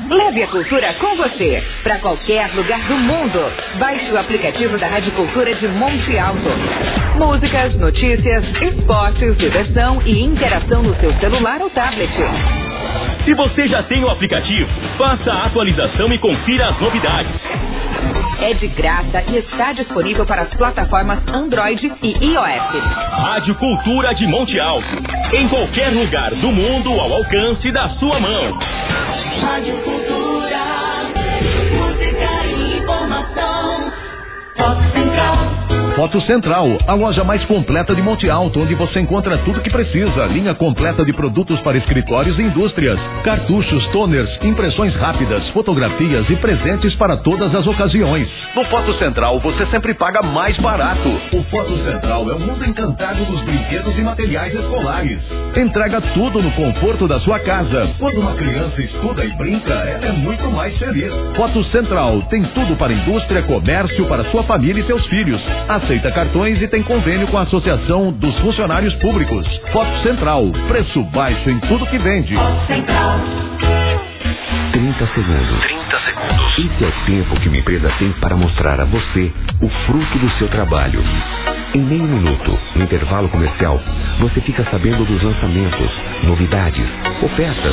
Leve a cultura com você para qualquer lugar do mundo. Baixe o aplicativo da Rádio Cultura de Monte Alto. Músicas, notícias, esportes, diversão e interação no seu celular ou tablet. Se você já tem o aplicativo, faça a atualização e confira as novidades. É de graça e está disponível para as plataformas Android e iOS. Rádio Cultura de Monte Alto. Em qualquer lugar do mundo ao alcance da sua mão. Rádio Cultura, música e informação. Foto Central. Foto Central, a loja mais completa de Monte Alto, onde você encontra tudo que precisa. Linha completa de produtos para escritórios e indústrias. Cartuchos, toners, impressões rápidas, fotografias e presentes para todas as ocasiões. No Foto Central, você sempre paga mais barato. O Foto Central é o mundo encantado dos brinquedos e materiais escolares. Entrega tudo no conforto da sua casa. Quando uma criança estuda e brinca, ela é muito mais feliz. Foto Central tem tudo para indústria, comércio, para sua família e seus filhos. Aceita cartões e tem convênio com a Associação dos Funcionários Públicos. Foto Central, preço baixo em tudo que vende. Foto Central. trinta segundos. trinta segundos. Esse é o tempo que uma empresa tem para mostrar a você o fruto do seu trabalho. Em meio minuto, no intervalo comercial, você fica sabendo dos lançamentos, novidades, ofertas.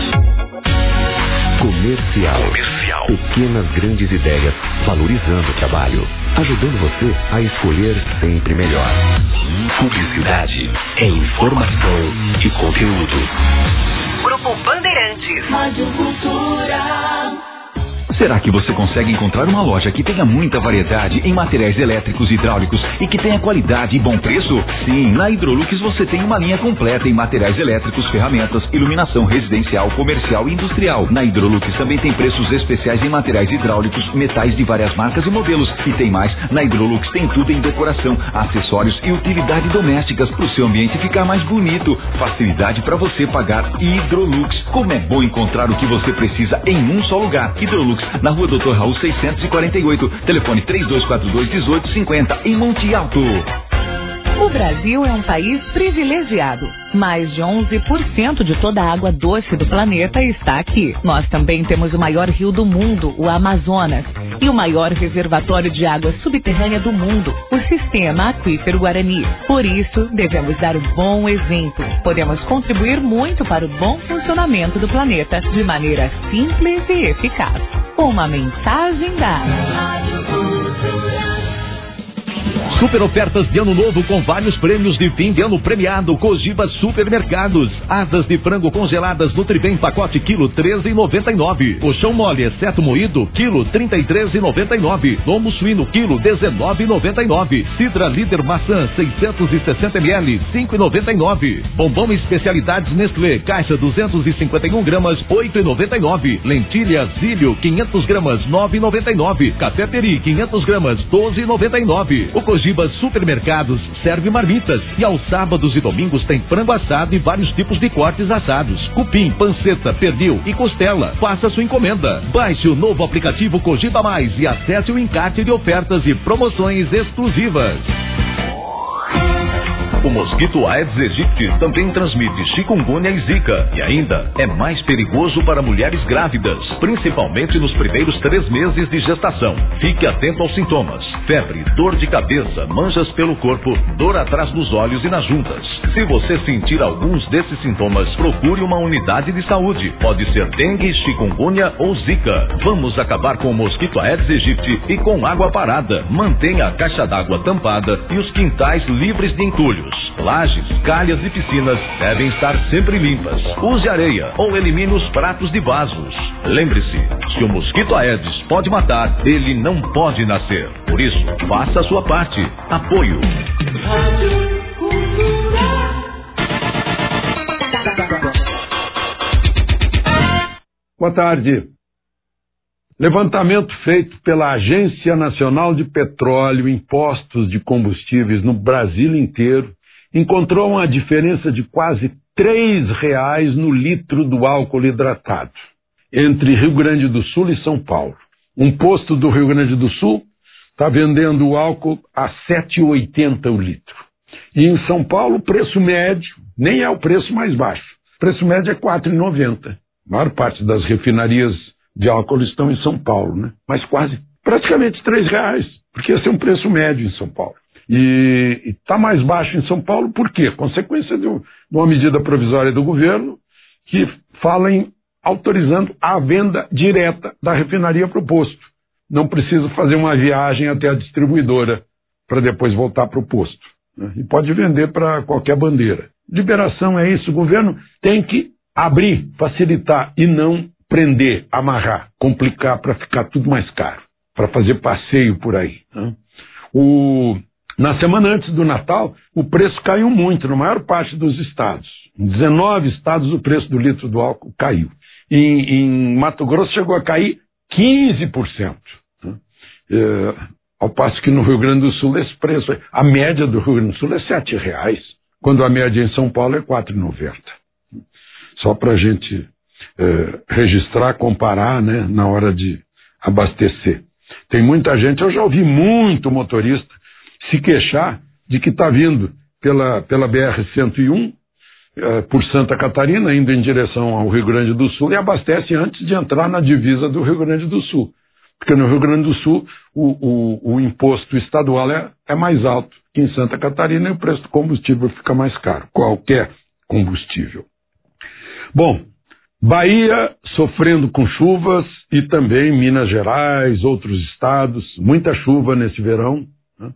Comercial. Comercial. Pequenas grandes ideias valorizando o trabalho, ajudando você a escolher sempre melhor. Publicidade é informação e conteúdo. Grupo Bandeirantes. Rádio Cultura. Será que você consegue encontrar uma loja que tenha muita variedade em materiais elétricos e hidráulicos e que tenha qualidade e bom preço? Sim, na Hidrolux você tem uma linha completa em materiais elétricos, ferramentas, iluminação residencial, comercial e industrial. Na Hidrolux também tem preços especiais em materiais hidráulicos, metais de várias marcas e modelos. E tem mais, na Hidrolux tem tudo em decoração, acessórios e utilidades domésticas para o seu ambiente ficar mais bonito. Facilidade para você pagar Hidrolux. Como é bom encontrar o que você precisa em um só lugar. Hidrolux, na rua doutor Raul seiscentos e quarenta e oito, telefone três dois quatro dois, um oito cinco zero, em Monte Alto. O Brasil é um país privilegiado. Mais de onze por cento de toda a água doce do planeta está aqui. Nós também temos o maior rio do mundo, o Amazonas, e o maior reservatório de água subterrânea do mundo, o Sistema Aquífero Guarani. Por isso, devemos dar um bom exemplo. Podemos contribuir muito para o bom funcionamento do planeta de maneira simples e eficaz. Uma mensagem da Rádio Cultura. Super ofertas de ano novo com vários prêmios de fim de ano premiado. Cogiba Supermercados. Asas de frango congeladas Nutribem pacote quilo treze reais e noventa e nove centavos. Colchão mole exceto moído quilo trinta e três reais e noventa e nove centavos. Lomo suíno quilo dezenove reais e noventa e nove centavos. Cidra Líder maçã seiscentos e sessenta mililitros cinco reais e noventa e nove centavos. Bombom especialidades Nestlé caixa duzentos e cinquenta e um gramas oito reais e noventa e nove centavos. Lentilha Zílio quinhentas gramas nove reais e noventa e nove centavos. Café Peri quinhentas gramas doze reais e noventa e nove centavos. O Cogiba Supermercados serve marmitas e aos sábados e domingos tem frango assado e vários tipos de cortes assados, cupim, panceta, pernil e costela. Faça sua encomenda. Baixe o novo aplicativo Cogiba Mais e acesse o encarte de ofertas e promoções exclusivas. O mosquito Aedes aegypti também transmite chikungunya e zika e ainda é mais perigoso para mulheres grávidas, principalmente nos primeiros três meses de gestação. Fique atento aos sintomas: febre, dor de cabeça, manchas pelo corpo, dor atrás dos olhos e nas juntas. Se você sentir alguns desses sintomas, procure uma unidade de saúde. Pode ser dengue, chikungunya ou zika. Vamos acabar com o mosquito Aedes aegypti e com água parada. Mantenha a caixa d'água tampada e os quintais livres de entulhos. Lajes, calhas e piscinas devem estar sempre limpas. Use areia ou elimine os pratos de vasos. Lembre-se, se o mosquito Aedes pode matar, ele não pode nascer. Por isso, faça a sua parte. Apoio. Boa tarde. Levantamento feito pela Agência Nacional de Petróleo em postos de combustíveis no Brasil inteiro encontrou uma diferença de quase três reais no litro do álcool hidratado entre Rio Grande do Sul e São Paulo. Um posto do Rio Grande do Sul está vendendo o álcool a sete reais e oitenta centavos o litro. E em São Paulo o preço médio nem é o preço mais baixo. O preço médio é quatro reais e noventa centavos. A maior parte das refinarias de álcool estão em São Paulo, né? Mas quase, praticamente três reais, porque esse é um preço médio em São Paulo. E está mais baixo em São Paulo por quê? Consequência de uma medida provisória do governo que fala em autorizando a venda direta da refinaria para o posto. Não precisa fazer uma viagem até a distribuidora para depois voltar para o posto, né? E pode vender para qualquer bandeira. Liberação é isso, o governo tem que abrir, facilitar e não prender, amarrar, complicar para ficar tudo mais caro, para fazer passeio por aí, né? O, na semana antes do Natal, o preço caiu muito na maior parte dos estados. Em dezenove estados o preço do litro do álcool caiu. Em, em Mato Grosso chegou a cair quinze por cento. Né? É, ao passo que no Rio Grande do Sul esse preço, a média do Rio Grande do Sul é sete reais, quando a média em São Paulo é quatro reais e noventa centavos. Só para a gente é, registrar, comparar, né, na hora de abastecer. Tem muita gente, eu já ouvi muito motorista se queixar de que está vindo pela, pela B R cento e um, eh, por Santa Catarina, indo em direção ao Rio Grande do Sul, e abastece antes de entrar na divisa do Rio Grande do Sul. Porque no Rio Grande do Sul o, o, o imposto estadual é, é mais alto que em Santa Catarina e o preço do combustível fica mais caro, qualquer combustível. Bom, Bahia sofrendo com chuvas e também Minas Gerais, outros estados, muita chuva nesse verão, né?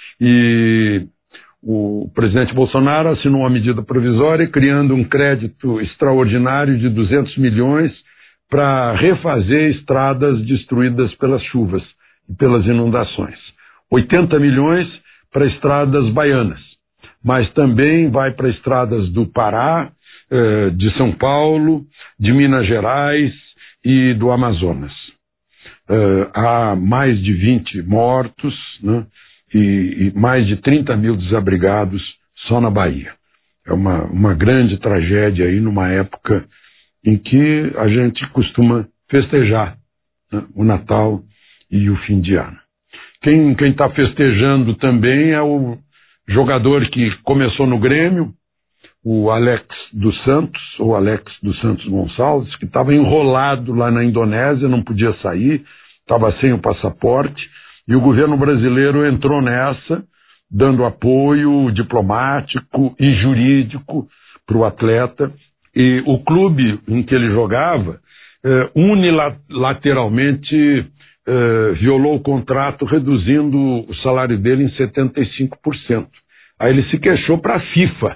E o presidente Bolsonaro assinou uma medida provisória criando um crédito extraordinário de duzentos milhões para refazer estradas destruídas pelas chuvas e pelas inundações. oitenta milhões para estradas baianas, mas também vai para estradas do Pará, de São Paulo, de Minas Gerais e do Amazonas. Há mais de vinte mortos, né? E, e mais de trinta mil desabrigados só na Bahia. É uma, uma grande tragédia aí numa época em que a gente costuma festejar, né, o Natal e o fim de ano. Quem está festejando também é o jogador que começou no Grêmio, o Alex dos Santos, ou Alex dos Santos Gonçalves, que estava enrolado lá na Indonésia, não podia sair, estava sem o passaporte. E o governo brasileiro entrou nessa, dando apoio diplomático e jurídico para o atleta. E o clube em que ele jogava, eh, unilateralmente eh, violou o contrato, reduzindo o salário dele em setenta e cinco por cento. Aí ele se queixou para a FIFA.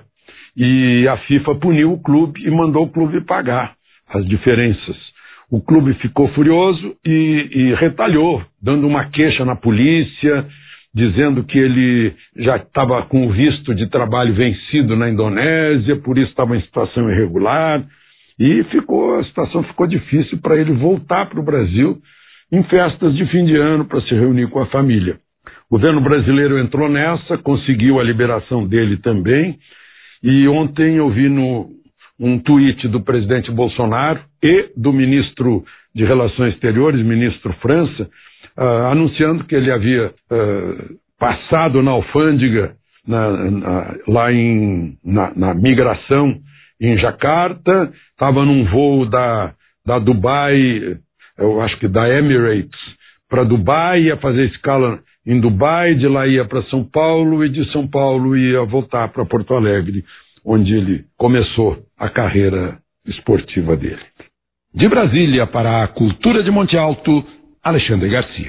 E a FIFA puniu o clube e mandou o clube pagar as diferenças. O clube ficou furioso e, e retalhou, dando uma queixa na polícia, dizendo que ele já estava com o visto de trabalho vencido na Indonésia, por isso estava em situação irregular, e ficou, a situação ficou difícil para ele voltar para o Brasil em festas de fim de ano para se reunir com a família. O governo brasileiro entrou nessa, conseguiu a liberação dele também, e ontem eu vi no um tweet do presidente Bolsonaro e do ministro de Relações Exteriores, ministro França, uh, anunciando que ele havia uh, passado na alfândega, na, na, lá em, na, na migração em Jacarta, estava num voo da, da Dubai, eu acho que da Emirates, para Dubai, ia fazer escala em Dubai, de lá ia para São Paulo e de São Paulo ia voltar para Porto Alegre, onde ele começou a carreira esportiva dele. De Brasília para a Cultura de Monte Alto, Alexandre Garcia.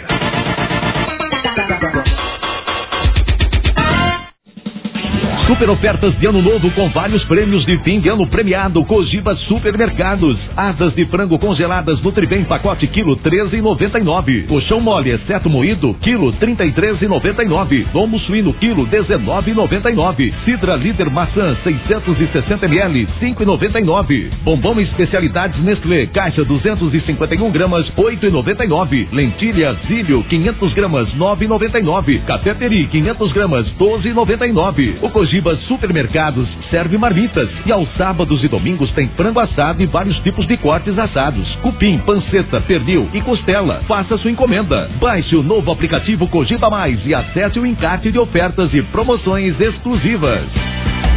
Super ofertas de ano novo com vários prêmios de fim de ano premiado. Cogiba Supermercados. Asas de frango congeladas Nutribem pacote quilo treze reais e noventa e nove centavos. Colchão mole exceto moído quilo trinta e três reais e noventa e nove centavos. Lomo suíno quilo dezenove reais e noventa e nove centavos. Cidra líder maçã seiscentos e sessenta mililitros cinco reais e noventa e nove centavos. Bombom especialidades Nestlé caixa duzentos e cinquenta e um gramas oito reais e noventa e nove centavos. Lentilha Zílio quinhentos gramas nove reais e noventa e nove centavos. Café Peri quinhentos gramas doze reais e noventa e nove centavos. O Cogiba Supermercados serve marmitas e aos sábados e domingos tem frango assado e vários tipos de cortes assados, cupim, panceta, pernil e costela. Faça sua encomenda. Baixe o novo aplicativo Cogiba Mais e acesse o encarte de ofertas e promoções exclusivas.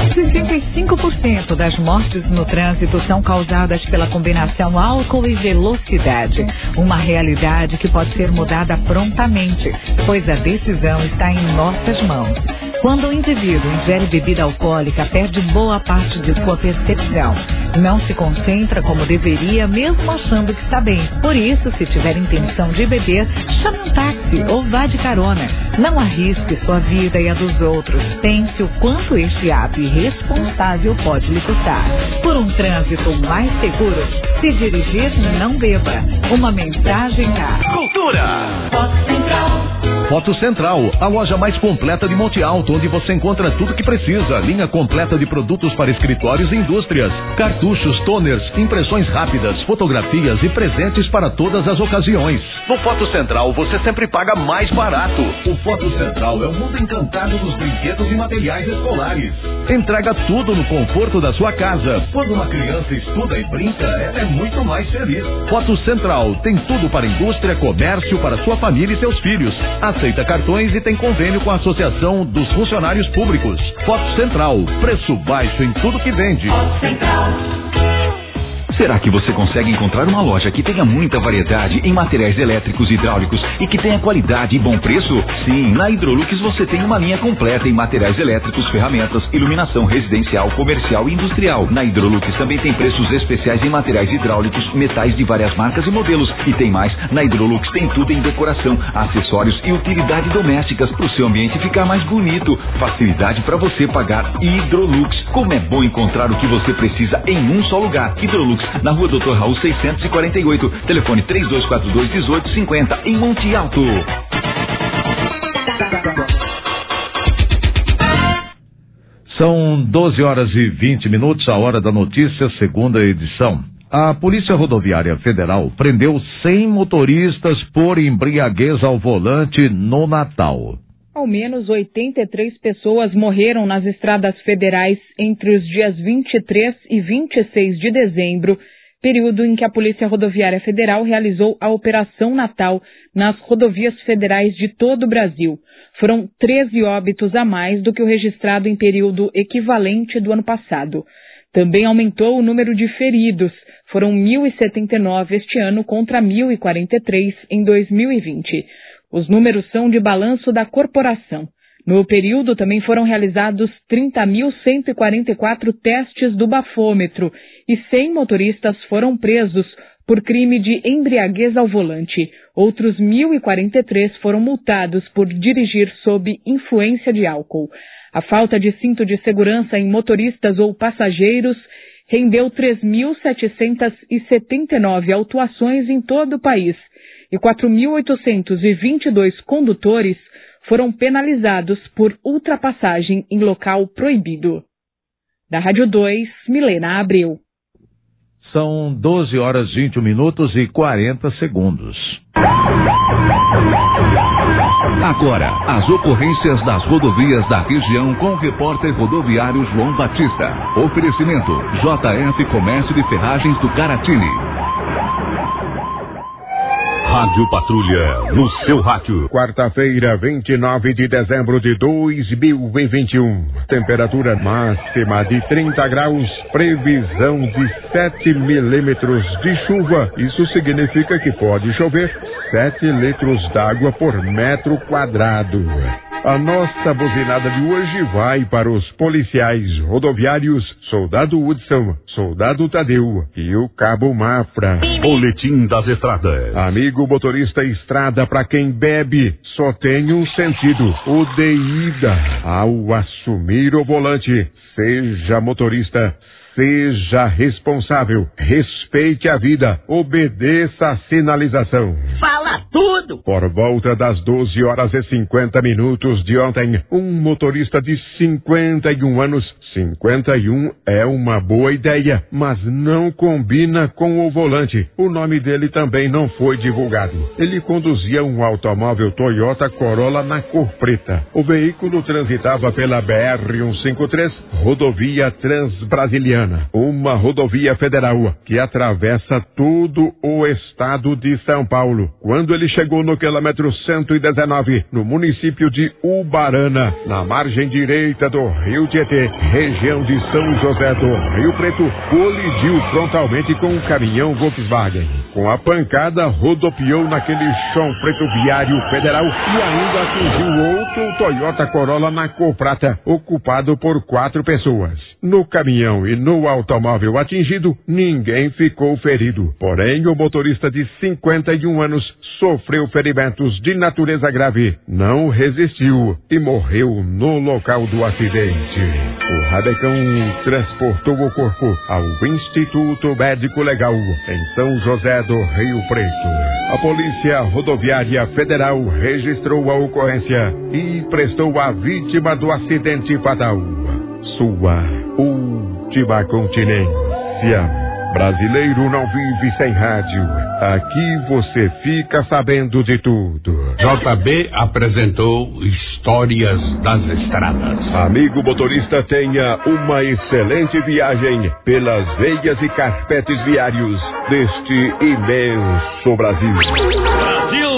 sessenta e cinco por cento das mortes no trânsito são causadas pela combinação álcool e velocidade. Uma realidade que pode ser mudada prontamente, pois a decisão está em nossas mãos. Quando o indivíduo ingere bebida alcoólica, perde boa parte de sua percepção. Não se concentra como deveria, mesmo achando que está bem. Por isso, se tiver intenção de beber, chame um táxi ou vá de carona. Não arrisque sua vida e a dos outros. Pense o quanto este ato irresponsável pode lhe custar. Por um trânsito mais seguro, se dirigir, não beba. Uma mensagem da Cultura. Foto Central. Foto Central, a loja mais completa de Monte Alto, onde você encontra tudo que precisa. Linha completa de produtos para escritórios e indústrias. Cartuchos, toners, impressões rápidas, fotografias e presentes para todas as ocasiões. No Foto Central, você sempre paga mais barato. O Foto Central é o mundo encantado dos brinquedos e materiais escolares. Entrega tudo no conforto da sua casa. Quando uma criança estuda e brinca, ela é muito mais feliz. Foto Central tem tudo para indústria, comércio, para sua família e seus filhos. Aceita cartões e tem convênio com a Associação dos Funcionários Públicos. Foto Central, preço baixo em tudo que vende. Foto Central. Será que você consegue encontrar uma loja que tenha muita variedade em materiais elétricos e hidráulicos e que tenha qualidade e bom preço? Sim, na Hidrolux você tem uma linha completa em materiais elétricos, ferramentas, iluminação residencial, comercial e industrial. Na Hidrolux também tem preços especiais em materiais hidráulicos, metais de várias marcas e modelos. E tem mais, na Hidrolux tem tudo em decoração, acessórios e utilidades domésticas para o seu ambiente ficar mais bonito. Facilidade para você pagar. Hidrolux, como é bom encontrar o que você precisa em um só lugar. Hidrolux, na rua doutor Raul seiscentos e quarenta e oito, telefone três dois quatro dois, um oito cinco zero, em Monte Alto. São doze horas e vinte minutos, a hora da notícia, segunda edição. A Polícia Rodoviária Federal prendeu cem motoristas por embriaguez ao volante no Natal. Ao menos oitenta e três pessoas morreram nas estradas federais entre os dias vinte e três e vinte e seis de dezembro, período em que a Polícia Rodoviária Federal realizou a Operação Natal nas rodovias federais de todo o Brasil. Foram treze óbitos a mais do que o registrado em período equivalente do ano passado. Também aumentou o número de feridos. Foram mil e setenta e nove este ano contra mil e quarenta e três em dois mil e vinte. Os números são de balanço da corporação. No período também foram realizados trinta mil cento e quarenta e quatro testes do bafômetro e cem motoristas foram presos por crime de embriaguez ao volante. Outros mil e quarenta e três foram multados por dirigir sob influência de álcool. A falta de cinto de segurança em motoristas ou passageiros rendeu três mil setecentas e setenta e nove autuações em todo o país. E quatro mil oitocentos e vinte e dois condutores foram penalizados por ultrapassagem em local proibido. Da Rádio dois, Milena Abreu. São doze horas, vinte e um minutos e quarenta segundos. Agora, as ocorrências das rodovias da região com o repórter rodoviário João Batista. Oferecimento J F Comércio de Ferragens do Caratini. Rádio Patrulha, no seu rádio. Quarta-feira, vinte e nove de dezembro de dois mil e vinte e um. Temperatura máxima de trinta graus, previsão de sete milímetros de chuva. Isso significa que pode chover sete litros d'água por metro quadrado. A nossa buzinada de hoje vai para os policiais rodoviários Soldado Hudson, Soldado Tadeu e o Cabo Mafra. Boletim das Estradas. Amigo motorista, estrada para quem bebe só tem um sentido, o de ida. Ao assumir o volante, seja motorista, seja responsável, respeite a vida, obedeça a sinalização. Fala tudo! Por volta das doze horas e cinquenta minutos de ontem, um motorista de cinquenta e um anos, cinquenta e um é uma boa ideia, mas não combina com o volante. O nome dele também não foi divulgado. Ele conduzia um automóvel Toyota Corolla na cor preta. O veículo transitava pela B R cento e cinquenta e três, rodovia Transbrasiliana, uma rodovia federal que atravessa todo o estado de São Paulo. Quando ele ele chegou no quilômetro cento e dezenove, no município de Ubarana, na margem direita do Rio Tietê, região de São José do Rio Preto, colidiu frontalmente com um caminhão Volkswagen. Com a pancada, rodopiou naquele chão preto viário federal e ainda atingiu outro Toyota Corolla na cor prata, ocupado por quatro pessoas. No caminhão e no automóvel atingido, ninguém ficou ferido. Porém, o motorista de cinquenta e um anos sofreu ferimentos de natureza grave, não resistiu e morreu no local do acidente. O Rabecão transportou o corpo ao Instituto Médico Legal, em São José do Rio Preto. A Polícia Rodoviária Federal registrou a ocorrência e prestou à vítima do acidente fatal sua última continência. Brasileiro não vive sem rádio. Aqui você fica sabendo de tudo. J B apresentou Histórias das Estradas. Amigo motorista, tenha uma excelente viagem pelas veias e carpetes viários deste imenso Brasil. Brasil!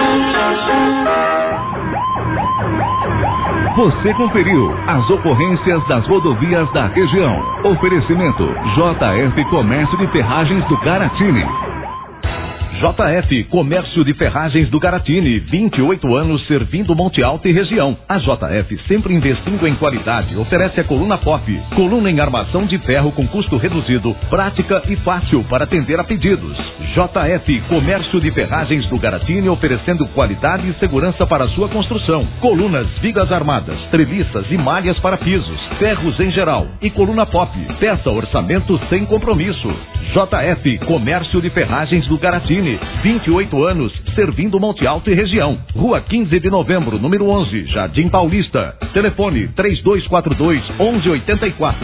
Você conferiu as ocorrências das rodovias da região. Oferecimento J F Comércio de Ferragens do Garatini. J F Comércio de Ferragens do Garatini, vinte e oito anos servindo Monte Alto e região. A J F, sempre investindo em qualidade, oferece a coluna Pop, coluna em armação de ferro com custo reduzido, prática e fácil para atender a pedidos. J F Comércio de Ferragens do Garatini, oferecendo qualidade e segurança para a sua construção. Colunas, vigas armadas, treliças e malhas para pisos, ferros em geral e coluna Pop. Peça orçamento sem compromisso. J F Comércio de Ferragens do Garatini, vinte e oito anos, servindo Monte Alto e região. Rua quinze de novembro, número onze, Jardim Paulista. Telefone três dois quatro dois, onze oitenta e quatro.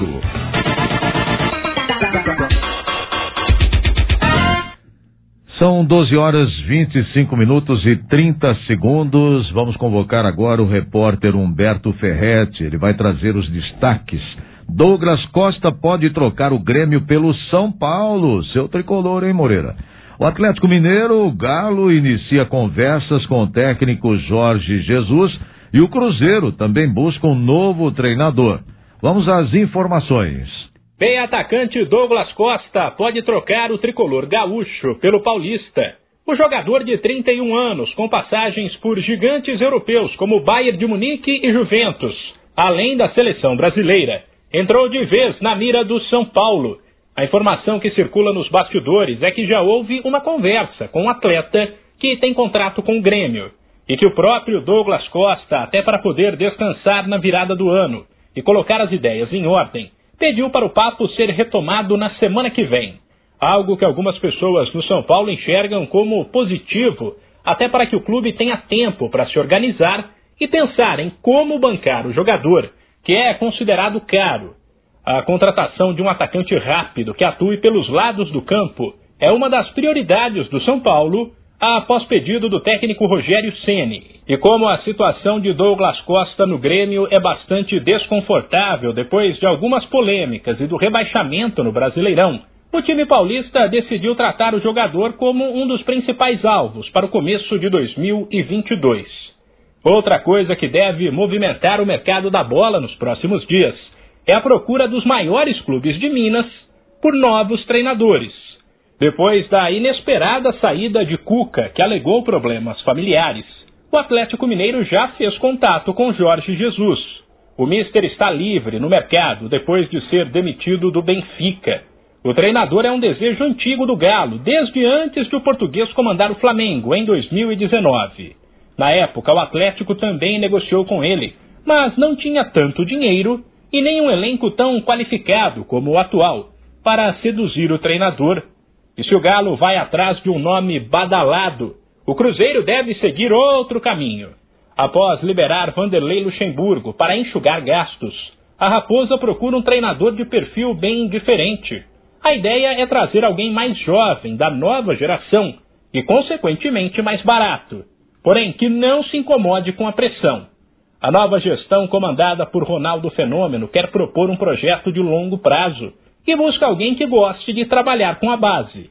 São doze horas, vinte e cinco minutos e trinta segundos. Vamos convocar agora o repórter Humberto Ferretti. Ele vai trazer os destaques. Douglas Costa pode trocar o Grêmio pelo São Paulo. Seu tricolor, hein, Moreira? O Atlético Mineiro, o Galo, inicia conversas com o técnico Jorge Jesus e o Cruzeiro também busca um novo treinador. Vamos às informações. Bem, atacante Douglas Costa pode trocar o tricolor gaúcho pelo paulista. O jogador de trinta e um anos, com passagens por gigantes europeus como Bayern de Munique e Juventus, além da seleção brasileira, entrou de vez na mira do São Paulo. A informação que circula nos bastidores é que já houve uma conversa com um atleta que tem contrato com o Grêmio e que o próprio Douglas Costa, até para poder descansar na virada do ano e colocar as ideias em ordem, pediu para o papo ser retomado na semana que vem. Algo que algumas pessoas no São Paulo enxergam como positivo, até para que o clube tenha tempo para se organizar e pensar em como bancar o jogador, que é considerado caro. A contratação de um atacante rápido que atue pelos lados do campo é uma das prioridades do São Paulo, após pedido do técnico Rogério Ceni. E como a situação de Douglas Costa no Grêmio é bastante desconfortável depois de algumas polêmicas e do rebaixamento no Brasileirão, o time paulista decidiu tratar o jogador como um dos principais alvos para o começo de dois mil e vinte e dois. Outra coisa que deve movimentar o mercado da bola nos próximos dias é a procura dos maiores clubes de Minas por novos treinadores. Depois da inesperada saída de Cuca, que alegou problemas familiares, o Atlético Mineiro já fez contato com Jorge Jesus. O míster está livre no mercado depois de ser demitido do Benfica. O treinador é um desejo antigo do Galo, desde antes de o português comandar o Flamengo, em dois mil e dezenove. Na época, o Atlético também negociou com ele, mas não tinha tanto dinheiro e nem um elenco tão qualificado como o atual para seduzir o treinador. E se o Galo vai atrás de um nome badalado, o Cruzeiro deve seguir outro caminho. Após liberar Vanderlei Luxemburgo para enxugar gastos, a Raposa procura um treinador de perfil bem diferente. A ideia é trazer alguém mais jovem, da nova geração, e consequentemente mais barato, porém que não se incomode com a pressão. A nova gestão, comandada por Ronaldo Fenômeno, quer propor um projeto de longo prazo e busca alguém que goste de trabalhar com a base.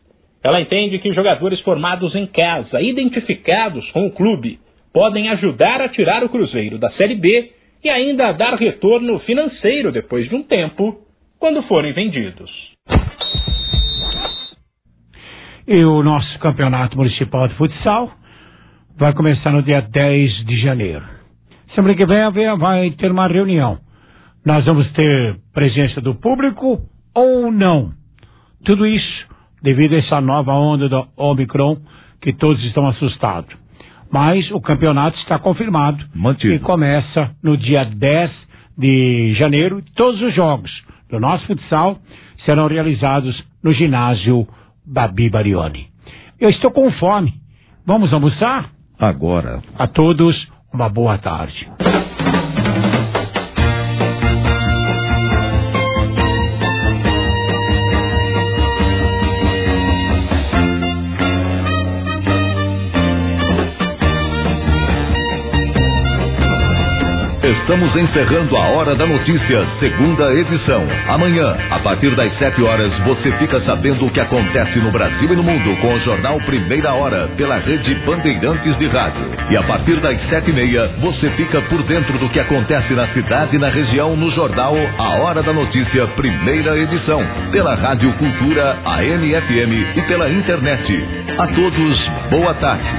Ela entende que jogadores formados em casa, identificados com o clube, podem ajudar a tirar o Cruzeiro da Série B e ainda dar retorno financeiro depois de um tempo, quando forem vendidos. E o nosso campeonato municipal de futsal vai começar no dia dez de janeiro. Semana que vem vai ter uma reunião. Nós vamos ter presença do público ou não? Tudo isso devido a essa nova onda do Omicron, que todos estão assustados. Mas o campeonato está confirmado. Mantido. E começa no dia dez de janeiro. Todos os jogos do nosso futsal serão realizados no ginásio Babi Barioni. Eu estou com fome. Vamos almoçar? Agora. A todos, uma boa tarde. Estamos encerrando a Hora da Notícia, segunda edição. Amanhã, a partir das sete horas, você fica sabendo o que acontece no Brasil e no mundo com o jornal Primeira Hora, pela rede Bandeirantes de Rádio. E a partir das sete e meia, você fica por dentro do que acontece na cidade e na região no jornal A Hora da Notícia, primeira edição, pela Rádio Cultura, A M F M e pela internet. A todos, boa tarde.